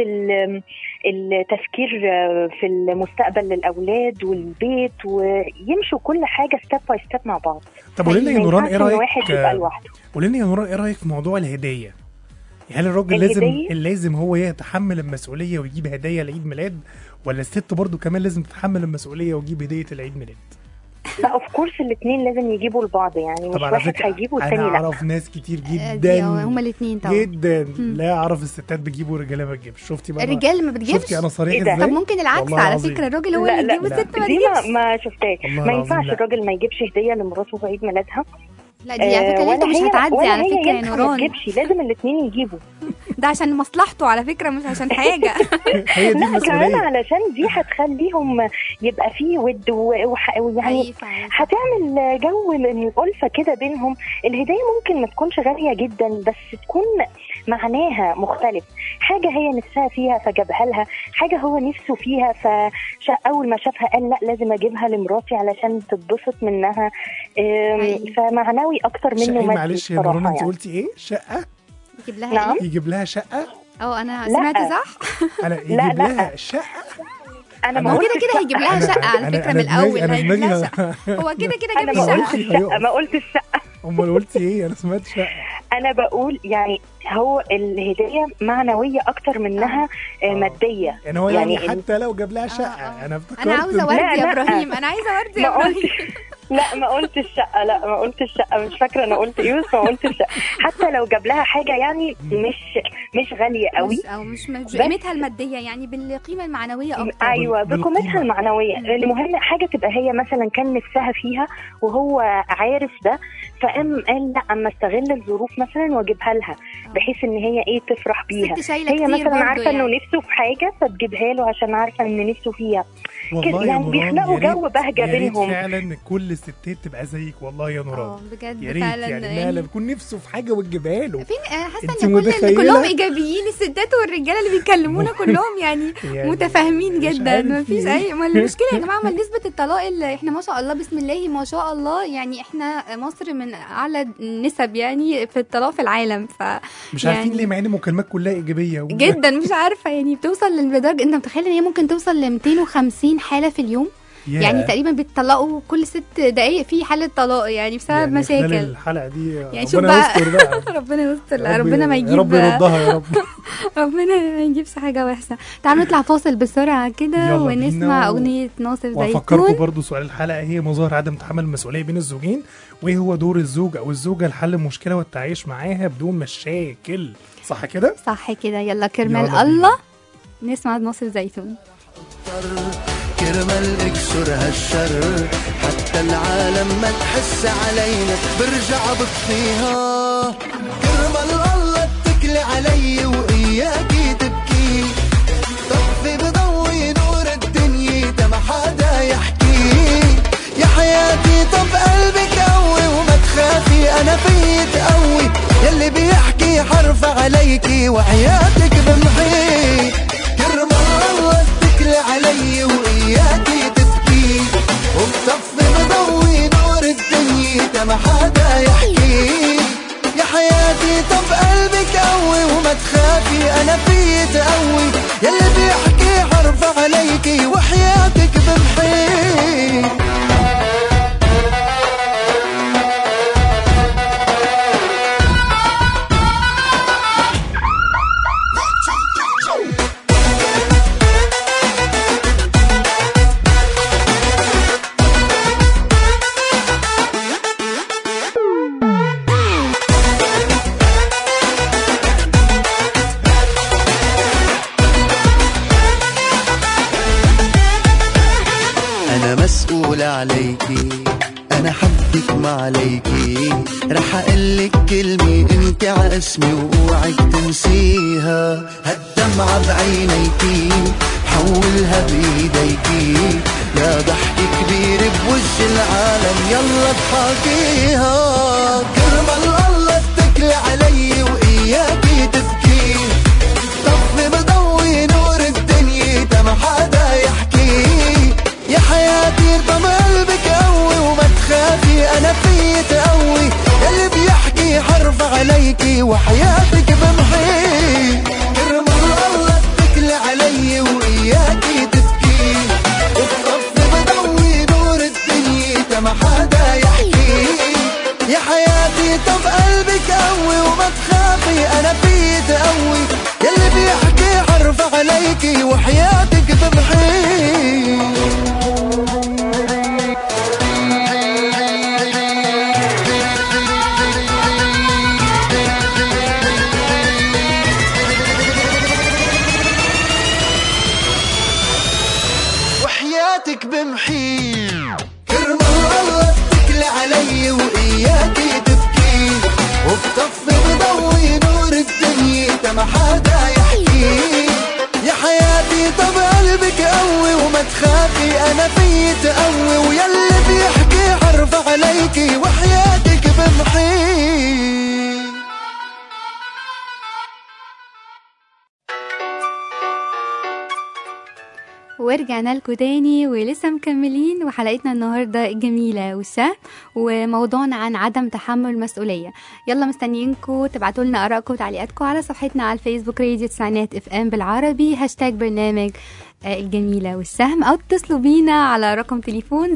التفكير في المستقبل للاولاد والبيت، ويمشوا كل حاجه ستيب باي ستيب مع بعض. طب قولي لنا يا نوران ايه رايك؟ واحد يبقى لوحده. قولي لنا يا نوران ايه رايك في موضوع الهديه؟ هل الراجل لازم هو يتحمل المسؤوليه ويجيب هديه لعيد ميلاد، ولا الست برضو كمان لازم تتحمل المسؤوليه وتجيب هديه العيد ميلاد؟ لا اوف كورس الاثنين لازم يجيبوا لبعض، يعني مش واحد هيجيبه والثاني لا. انا اعرف ناس كتير جدا هما الاثنين طبعا جدا لا اعرف الستات بيجيبوا والرجاله ما بتجيبش. شفتي بقى الرجال ما بتجيبش؟ شفتي انا صريح ازاي؟ طب ممكن العكس على فكره، الراجل هو اللي يجيب والست ما تجيبش. ما شفتهاش، ما ينفعش الراجل ما يجيبش هديه لمراته في عيد ميلادها. لا دي على فكره انت مش هتعدي على فكره يا نوران. ما تجيبش، لازم الاثنين يجيبوا. ده عشان مصلحته على فكره مش عشان حاجه. هي دي كمان علشان دي هتخليهم يبقى فيه ود ويعني هتعمل جو من الألفة كده بينهم. الهدية ممكن ما تكونش غالية جدا بس تكون معناها مختلف، حاجة هي نفسها فيها فجابها لها، حاجة هو نفسه فيها فأول ما شافها قال لا لازم أجيبها لمراتي علشان تتبسط منها. فمعنوي أكتر منه مادي. معلش يا نوران انت قلتي ايه؟ شقة؟ يجيب لها نعم؟ يجيب لها شقة؟ انا سمعت صح؟ أنا يجيب لها شقة؟ انا ما كده هيجيب لها شقه على فكره من الاول. هيجيب لها شقه، هو كده جاب الشقه. ما قلت الشقه. امال قلتي ايه؟ انا سمعت شقه. انا بقول يعني هو الهديه معنويه اكتر منها ماديه. يعني هو يعني حتى لو جاب لها شقه انا افتكرت انا عاوزه ورد يا ابراهيم، انا عايزه ورد يا ابراهيم. لا ما قلت الشقه، لا ما قلت الشقه، مش فاكره انا قلت ايه بس ما قلت الشقه. حتى لو جاب لها حاجه يعني مش غاليه قوي او مش قيمتها الماديه، يعني بالقيمه المعنويه اكتر. ايوه بقيمتها المعنويه. المهم حاجه تبقى هي مثلا كان نفسها فيها وهو عارف ده، فقام قال لا اما استغل الظروف مثلا واجيبها لها بحيث ان هي ايه تفرح بيها. هي مثلا عارفه انه نفسه في حاجه فتجيبها له عشان عارفه ان نفسه فيها كده، يعني بيخلقوا جو بهجه بينهم. فعلا كل الستات تبقى زيك والله يا نوران. بجد يا ريت فعلا يعني لا بيكون نفسه في حاجه وتجيبها له. فين حاسه ان كلهم ايجابيين، الستات والرجاله اللي بيكلمونا كلهم يعني متفاهمين جدا. ما فيش اي المشكله يا جماعه نسبه الطلاق اللي احنا ما شاء الله بسم الله ما شاء الله، يعني احنا مصر من اعلى النسب يعني في الطلاق في العالم. مش عارفين ليه مع ان المكالمات كلها ايجابيه جدا. مش عارفه يعني بتوصل لدرجه انت متخيل ان هي ممكن توصل ل 250 حاله في اليوم. يعني تقريبا بيتطلقوا كل 6 دقايق في حالة طلاق يعني بسبب يعني مشاكل. الحلقة دي يعني ربنا يستر بقى. ربنا يستر، ربنا ما يجيب، ربنا يردها يا رب. ربنا ما يجيبش حاجة وحشة. تعالوا نطلع فاصل بسرعة كده ونسمع أغنية ناصر زيتون. وأفكركم برضو سؤال الحلقة هي مظاهر عدم تحمل المسؤولية بين الزوجين، وإيه هو دور الزوج أو الزوجة لحل المشكلة والتعايش معاها بدون مشاكل. صح كده؟ صح كده. يلا كرمال الله نسمع ناصر زيتون. كرمال اكسر هالشر حتى العالم ما تحس علينا برجع بطفيها. كرمال الله اتكلي علي وإياكي تبكي، طفي بضوي نور الدنيا ده ما حدا يحكي. يا حياتي طب قلبك قوي وما تخافي انا فيي تقوي، يلي بيحكي حرف عليكي وحياتك بمحي. كرمال الله اتكلي علي وإياكي تبكي، وبصفي بضوي نور الدنيا ده ما حدا يحكي. يا حياتي طب قلبك قوي وما تخافي انا فيي تقوي، يلي بيحكي حرف عليكي وحياتك بمحي. عليكي انا حدك ما عليكي، رح اقلك كلمة انت عاسمي واوعك تنسيها. هالدمعة بعينيكي حولها بايديكي، يا ضحك كبير بوجه العالم يلا اضحكيها. كرمال الله اتكلي علي واياكي تبكي، طفي بضوي نور الدنيا ده ما حدا يحكي. عليكي وحياتك بمحي. كرم الله اتكلي علي وإياكي تبكي، وبصف بضوي نور الدنيا ما حدا يحكي. يا حياتي طب قلبك قوي وما تخافي أنا في تقوي، يلي بيحكي حرف عليكي وحياتك بمحي. وحياتك بمحي. كرم الله اتكلي علي وإياكي تبكي، وبطفي بضوي نور الدنيا ما حدا يحكي. يا حياتي طب قلبك قوي وما تخافي أنا في تقوي، ويلي بيحكي حرف عليكي وحياتك بمحي. ورجعنا لكم تاني ولسه مكملين وحلقتنا النهارده الجميله والسهل وموضوعنا عن عدم تحمل المسؤوليه. يلا مستنيينكم تبعتوا لنا ارائكم وتعليقاتكم على صفحتنا على الفيسبوك راديو تسعينات اف ام بالعربي #برنامج الجميله والسهم، او اتصلوا بينا على رقم تليفون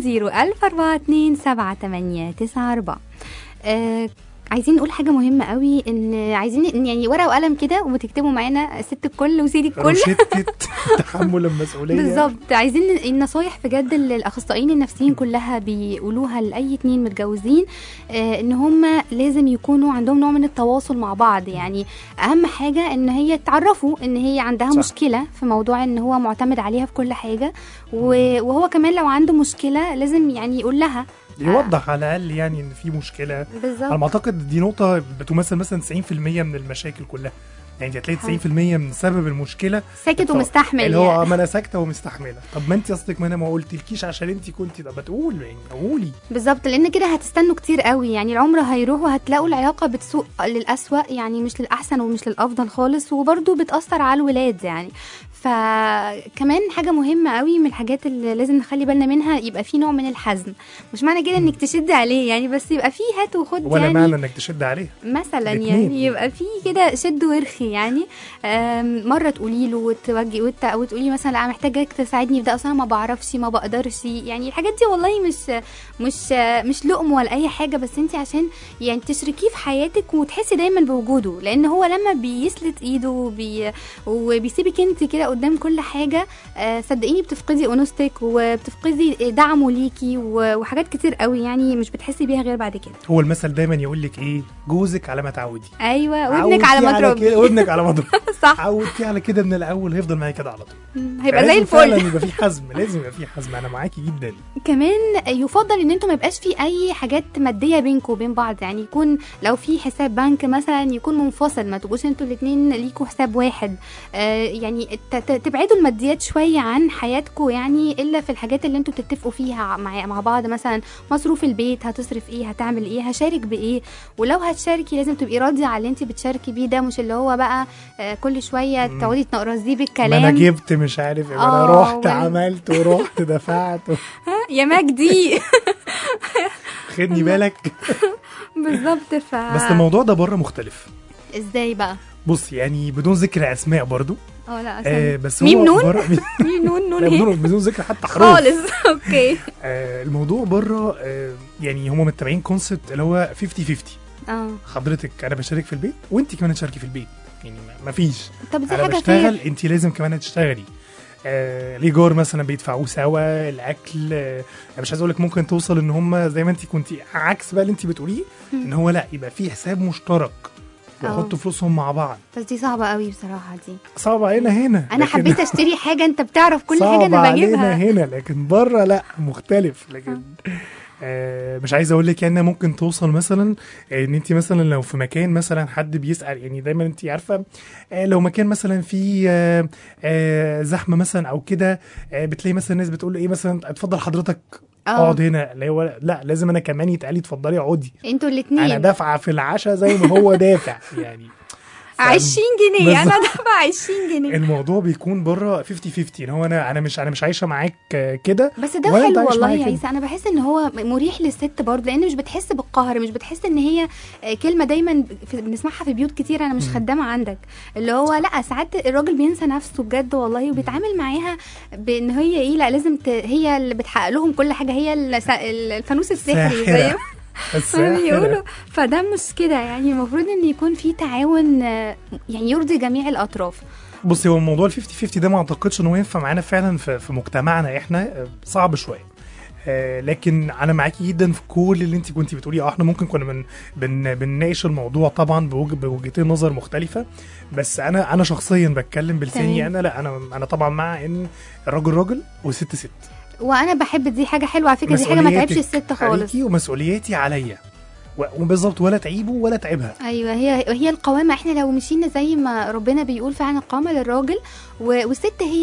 010427894. عايزين نقول حاجه مهمه قوي، ان عايزين يعني ورقه وقلم كده وتكتبوا معانا ست الكل وسيدي الكل تحمل المسؤوليه بالظبط. عايزين النصايح بجد اللي الاخصائيين النفسيين كلها بيقولوها لاي اتنين متجوزين، ان هم لازم يكونوا عندهم نوع من التواصل مع بعض. يعني اهم حاجه ان هي تعرفوا ان هي عندها صح. مشكله في موضوع ان هو معتمد عليها في كل حاجه، وهو كمان لو عنده مشكله لازم يعني يقول لها، يوضح على الاقل يعني ان في مشكله. بالظبط. على ما اعتقد دي نقطه بتمثل مثلا 90% من المشاكل كلها. يعني هتلاقي 90% من سبب المشكله ساكت ومستحمل، اللي هو ما انا ساكته ومستحمله. طب ما انت اصلك ما انا ما قلتلكيش عشان انت كنتي طب بتقول يعني قولي بالظبط، لان كده هتستنوا كتير قوي. يعني العمر هيروح وهتلاقوا العلاقه بتسوء للأسوأ، يعني مش للأحسن ومش للأفضل خالص، وبرده بتأثر على الولاد. يعني فكمان حاجه مهمه قوي من الحاجات اللي لازم نخلي بالنا منها، يبقى في نوع من الحزم. مش معنى كده انك تشد عليه يعني، بس يبقى في هات وخد ولا يعني، معنى انك تشد عليه مثلا يعني يبقى في كده شد ورخي. يعني مره تقولي له وتقولي مثلا لا محتاجاك تساعدني في ده، اصلا ما بعرفش ما بقدرش. يعني الحاجات دي والله مش لقم ولا اي حاجه، بس انت عشان يعني تشركيه في حياتك وتحسي دايما بوجوده، لان هو لما بيسلت ايده وبيسيبك انت كده قدام كل حاجه، صدقيني بتفقدي انوثتك وبتفقدي دعمه ليكي وحاجات كتير قوي يعني مش بتحسي بيها غير بعد كده. هو المثل دايما يقول لك ايه؟ جوزك على ما تعودي. ايوه، وابنك على ما تربي. وابنك على ما تربي صح. عودتي على كده من الاول هيفضل معايا كده على طول، هيبقى زي الفل. فعلا يبقى في حزم، لازم يبقى في حزم. انا معاكي جدا. كمان يفضل ان انتم ما يبقاش في اي حاجات ماديه بينكم وبين بعض. يعني يكون لو في حساب بنك مثلا يكون منفصل، ما تبقوش انتوا الاثنين ليكوا حساب واحد. يعني تبعدوا الماديات شويه عن حياتكم، يعني الا في الحاجات اللي انتوا بتتفقوا فيها مع بعض. مثلا مصروف البيت هتصرف ايه، هتعمل ايه، هشارك بايه. ولو هتشاركي لازم تبقي راضيه على اللي انت بتشاركي بيه ده، مش اللي هو بقى كل شويه تقعدي تنقرزيه بالكلام. ما انا جبت مش عارف ايه، انا رحت عملت ورحت دفعت يا مجدي خدني بالك. بالظبط. بس الموضوع ده بره مختلف. ازاي بقى؟ بص يعني بدون ذكر اسماء برضو. لا بس ميم نون ميم نون بدون ذكر حتى حروف خالص. اوكي. الموضوع بره يعني هم متابعين كونسبت اللي هو 50-50. حضرتك انا بشارك في البيت وانت كمان تشاركي في البيت، يعني مفيش طب دي انا حاجه بشتغل انت لازم كمان تشتغلي. الايجار مثلا بيدفعوه سوا، الاكل انا مش عايز اقول لك ممكن توصل ان هم زي ما انت كنتي عكس بقى اللي انت بتقوليه، ان هو لا يبقى في حساب مشترك ويحطوا فلوسهم مع بعض. بس دي صعبه قوي بصراحه. دي صعبه هنا انا حبيت اشتري حاجه انت بتعرف كل حاجه انا بجيبها هنا، لكن بره لا مختلف. لكن مش عايز اقول لك يعني ممكن توصل مثلا ان انت مثلا لو في مكان مثلا حد بيسأل، يعني دايما انت عارفه لو مكان مثلا فيه زحمه مثلا او كده، بتلاقي مثلا الناس بتقول ايه مثلا اتفضل حضرتك اقعد هنا. لا لازم انا كمان يتقال لي اتفضلي اقعدي، انتوا الاثنين انا دافعه في العشاء زي ما هو دافع يعني. 20 جنيه انا دافع 20 جنيه. الموضوع بيكون بره 50-50، ان هو انا مش عايشه معاك كده. بس ده حلو والله يا عيسى. انا بحس ان هو مريح للست برضه، لان مش بتحس بالقهر، مش بتحس ان هي كلمه دايما بنسمعها في بيوت كتير، انا مش خدامه عندك، اللي هو لا، ساعات الراجل بينسى نفسه بجد والله، وبيتعامل معاها بان هي ايه، لا لازم هي اللي بتحقق لهم كل حاجه، هي الفانوس السحري زي ما بيقولوا. فده مش كده يعني، المفروض ان يكون في تعاون يعني يرضي جميع الاطراف. بصي، هو الموضوع 50-50 ده ما اعتقدش انه ينفع معانا فعلا في مجتمعنا احنا، صعب شويه. لكن انا معاكي جدا في كل اللي انت كنتي بتقوليه. احنا ممكن كنا بنناقش الموضوع طبعا بوجهتين نظر مختلفه، بس انا شخصيا بتكلم بلساني. انا طبعا مع ان الراجل راجل والست ست، وانا بحب دي حاجه حلوه على فكره، دي حاجه ما تعبش الست خالص، ومسؤولياتي عليا وبالظبط، ولا تعيبه ولا تعبها. ايوه، هي القوامه. احنا لو مشينا زي ما ربنا بيقول فعلا القوامه للراجل، والست هي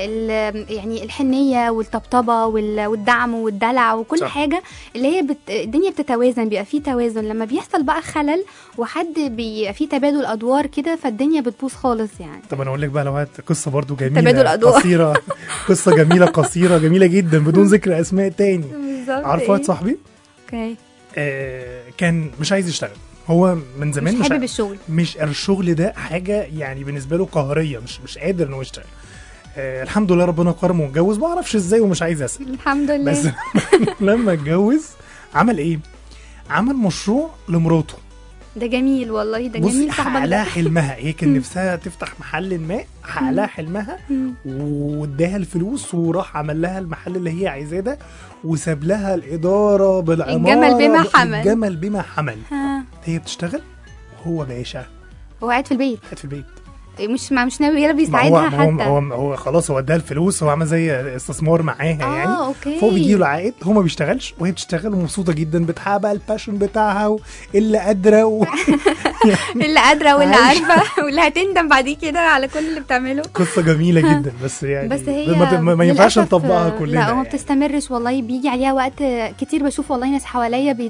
يعني الحنيه والطبطبه والدعم والدلع وكل صح. حاجه اللي هي الدنيا بتتوازن، بيبقى فيه توازن. لما بيحصل بقى خلل وحد بيبقى فيه تبادل ادوار كده، فالدنيا بتبوظ خالص يعني. طب انا اقول لك بقى، لو قصه برضو جميله قصيره قصه جميله قصيره جميله جدا بدون ذكر اسماء تاني. عارفه واحد صاحبي اوكي كان مش عايز يشتغل، هو من زمان مش حابب الشغل، مش الشغل ده حاجه يعني بالنسبه له قهريه، مش قادر انه يشتغل. الحمد لله ربنا كرمه واتجوز، ما اعرفش ازاي ومش عايز اسال. الحمد لله. بس لما اتجوز عمل ايه؟ عمل مشروع لمراته. ده جميل والله، ده جميل. حقق لها حلمها، هي كان نفسها تفتح محل ما، حقق لها حلمها واداها الفلوس، وراح عمل لها المحل اللي هي عايزاه ده، وساب لها الاداره بالعماره، الجمل بما حمل. هي بتشتغل وهو باشا، هو قاعد في البيت، مش ناوي يلا بيساعدها حتى. هو خلاص، هو اداها الفلوس، هو عمل زي استثمار معاها يعني. أوكي. فهو بيجيله العائد، هو ما بيشتغلش وهي بتشتغل ومبسوطه جدا، بتحقق بقى الباشن بتاعها، واللي قادره اللي قادره واللي عارفه واللي هتندم بعد كده على كل اللي بتعمله. قصه جميله جدا، بس يعني بس هي ما ينفعش نطبقها كلنا. لا، يعني ما بتستمرش والله، بيجي عليها وقت كتير. بشوف والله ناس حواليا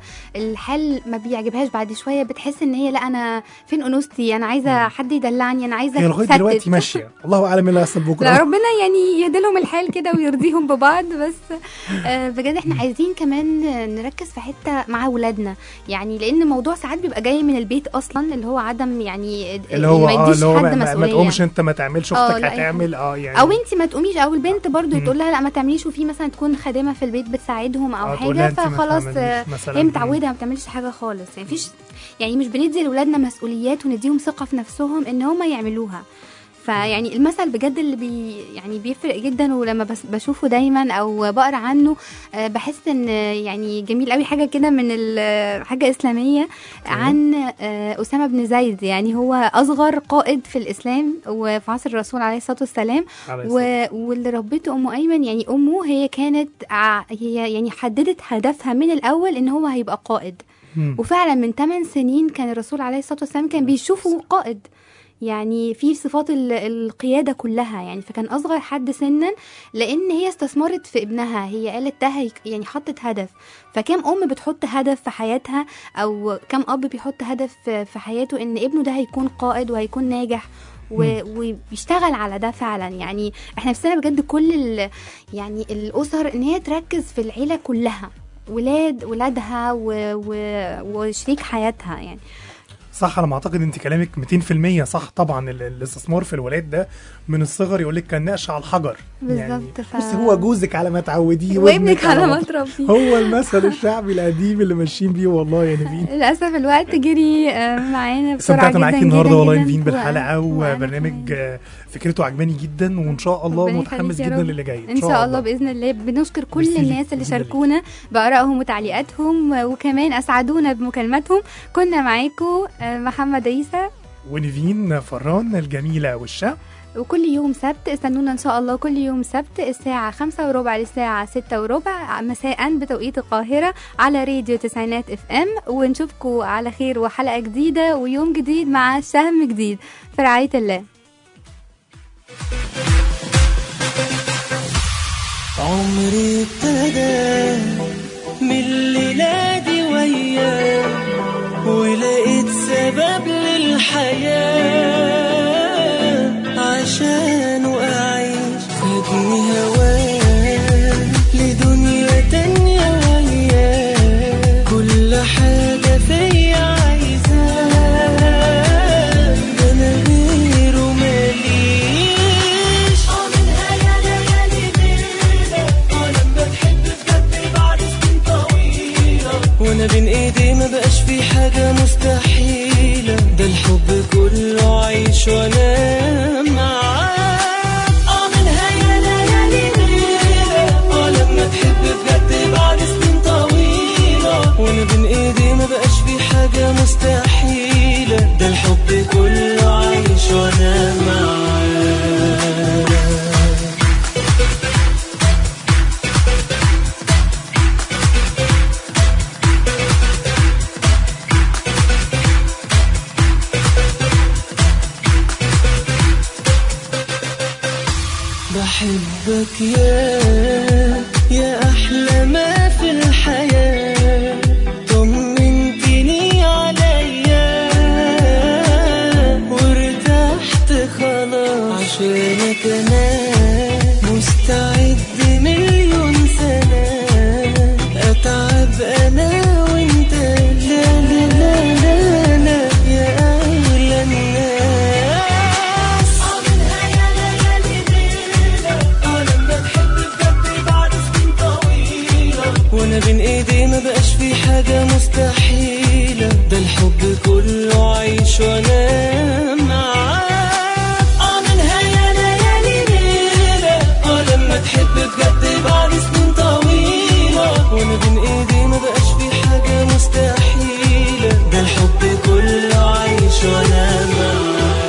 الحال ما بيعجبهاش، بعد شويه بتحس ان هي لا، انا فين انوثتي، انا عايزه حد يدلعني، انا عايزه لغايه دلوقتي ماشيه، الله اعلم اللي هيحصل بكره. لا، ربنا يعني يهديلهم الحال كده ويرضيهم ببعض. بس بجد احنا عايزين كمان نركز في حته مع اولادنا يعني، لان الموضوع ساعات بيبقى جاي من البيت اصلا، اللي هو عدم يعني اللي هو ما يديش حد مسؤوليه، ما تقومش انت، ما تعملش، اختك هتعمل يعني، او انت ما تقوميش، او البنت برضو تقول لها لا ما تعمليش، وفي مثلا تكون خادمه في البيت بتساعدهم او حاجه، فخلاص هي متعوده ما بتعملش حاجه خالص يعني. فيش يعني، مش بندي لاولادنا مسؤوليات ونديهم ثقه في نفسهم ان هم يعملوها. فيعني المثل بجد اللي يعني بيفرق جدا، ولما بشوفه دايما او بقرا عنه بحس ان يعني جميل قوي. حاجه كده من حاجه اسلاميه عن اسامه بن زيد، يعني هو اصغر قائد في الاسلام وفي عصر الرسول عليه الصلاه والسلام، واللي ربته ام ايمن، يعني امه هي كانت هي يعني حددت هدفها من الاول ان هو هيبقى قائد. وفعلا من 8 سنين كان الرسول عليه الصلاه والسلام كان بيشوفه قائد، يعني في صفات القيادة كلها يعني. فكان أصغر حد سنا، لأن هي استثمرت في ابنها، هي قالت ده يعني حطت هدف. فكم أم بتحط هدف في حياتها، أو كم أب بيحط هدف في حياته إن ابنه ده هيكون قائد وهيكون ناجح وبيشتغل على ده فعلا. يعني احنا نفسنا بجد كل يعني الأسر إن هي تركز في العيلة كلها، ولادها وشريك حياتها يعني. صح، انا معتقد انت كلامك 200% صح. طبعا الاستثمار في الولاد ده من الصغر، يقول لك كان نقش على الحجر يعني. بس هو جوزك على ما تعوديه وابنك على ما تربيه، هو المثل الشعبي القديم اللي ماشيين بيه والله يا نيفين. للاسف الوقت جري معانا بسرعه جدا. استمتعت معاكي النهارده والله نيفين بالحلقه، وبرنامج فكرته عجباني جدا، وان شاء الله متحمس جدا للي جاي ان شاء الله باذن الله. بنشكر كل الناس اللي شاركونا بارائهم وتعليقاتهم، وكمان اسعدونا بمكالماتهم. كنا معاكم محمد عيسى ونيفين فران الجميله والشاب. وكل يوم سبت استنونا ان شاء الله، كل يوم سبت الساعة 5:15 للساعة 6:15 مساء بتوقيت القاهرة على راديو تسعينات FM. ونشوفكم على خير وحلقة جديدة ويوم جديد مع شهم جديد في رعاية الله. عمري ابتدى من الليلة دي وياك، ولقيت سبب للحياة الحياة عشان أعيش. خدني هواك لدنيا تانية وياك، كل حاجة فيا عايزاك، ده أنا غيره ماليش. منها يا ليالي بينا لما تحب بجد بعد سنين طويلة، وأنا بين إيدي ما بقاش في حاجة مستحيلة، ده الحب كله عيش وأنا معاك. منها يا ليالي بينا لما تحب بجد بعد سنين طويلة، وأنا بين إيدي ما بقاش في حاجة مستحيلة، ده الحب كله عيش وأنا معاك. بحبك يا أحلى ما في الحياة، طمنتني عليا وارتحت خلاص، عشانك أنا مستعد مليون سنة أتعب أنا وانت. لا لا لا لا لا يا أغلى الناس. منها يا ليالي بينا لما تحب بجد بعد سنين طويلة، وانا بين ايدي ما بقاش في حاجة مستحيلة، ده الحب كله عيش وانا معاك. منها يا ليالي بينا لما تحب بجد بعد سنين طويلة، وانا بين ايدي ما بقاش في حاجة مستحيلة، ده الحب كله عيش وانا معاك.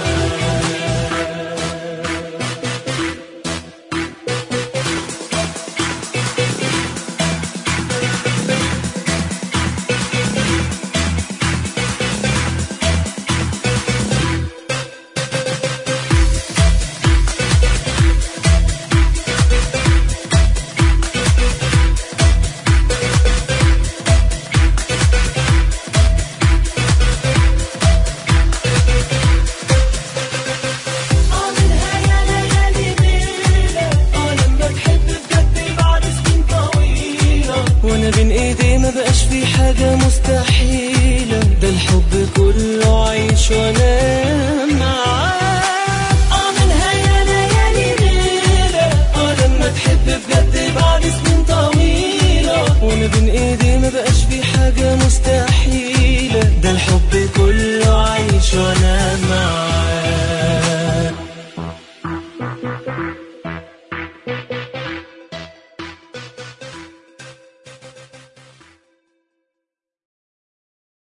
وانا بين ايدي ما بقاش في حاجة مستحيلة، ده الحب كله عيش وانا معاك. منها يا ليالي بينا لما تحب بجد بعد سنين طويلة، وانا بين ايدي ما بقاش في حاجة مستحيلة،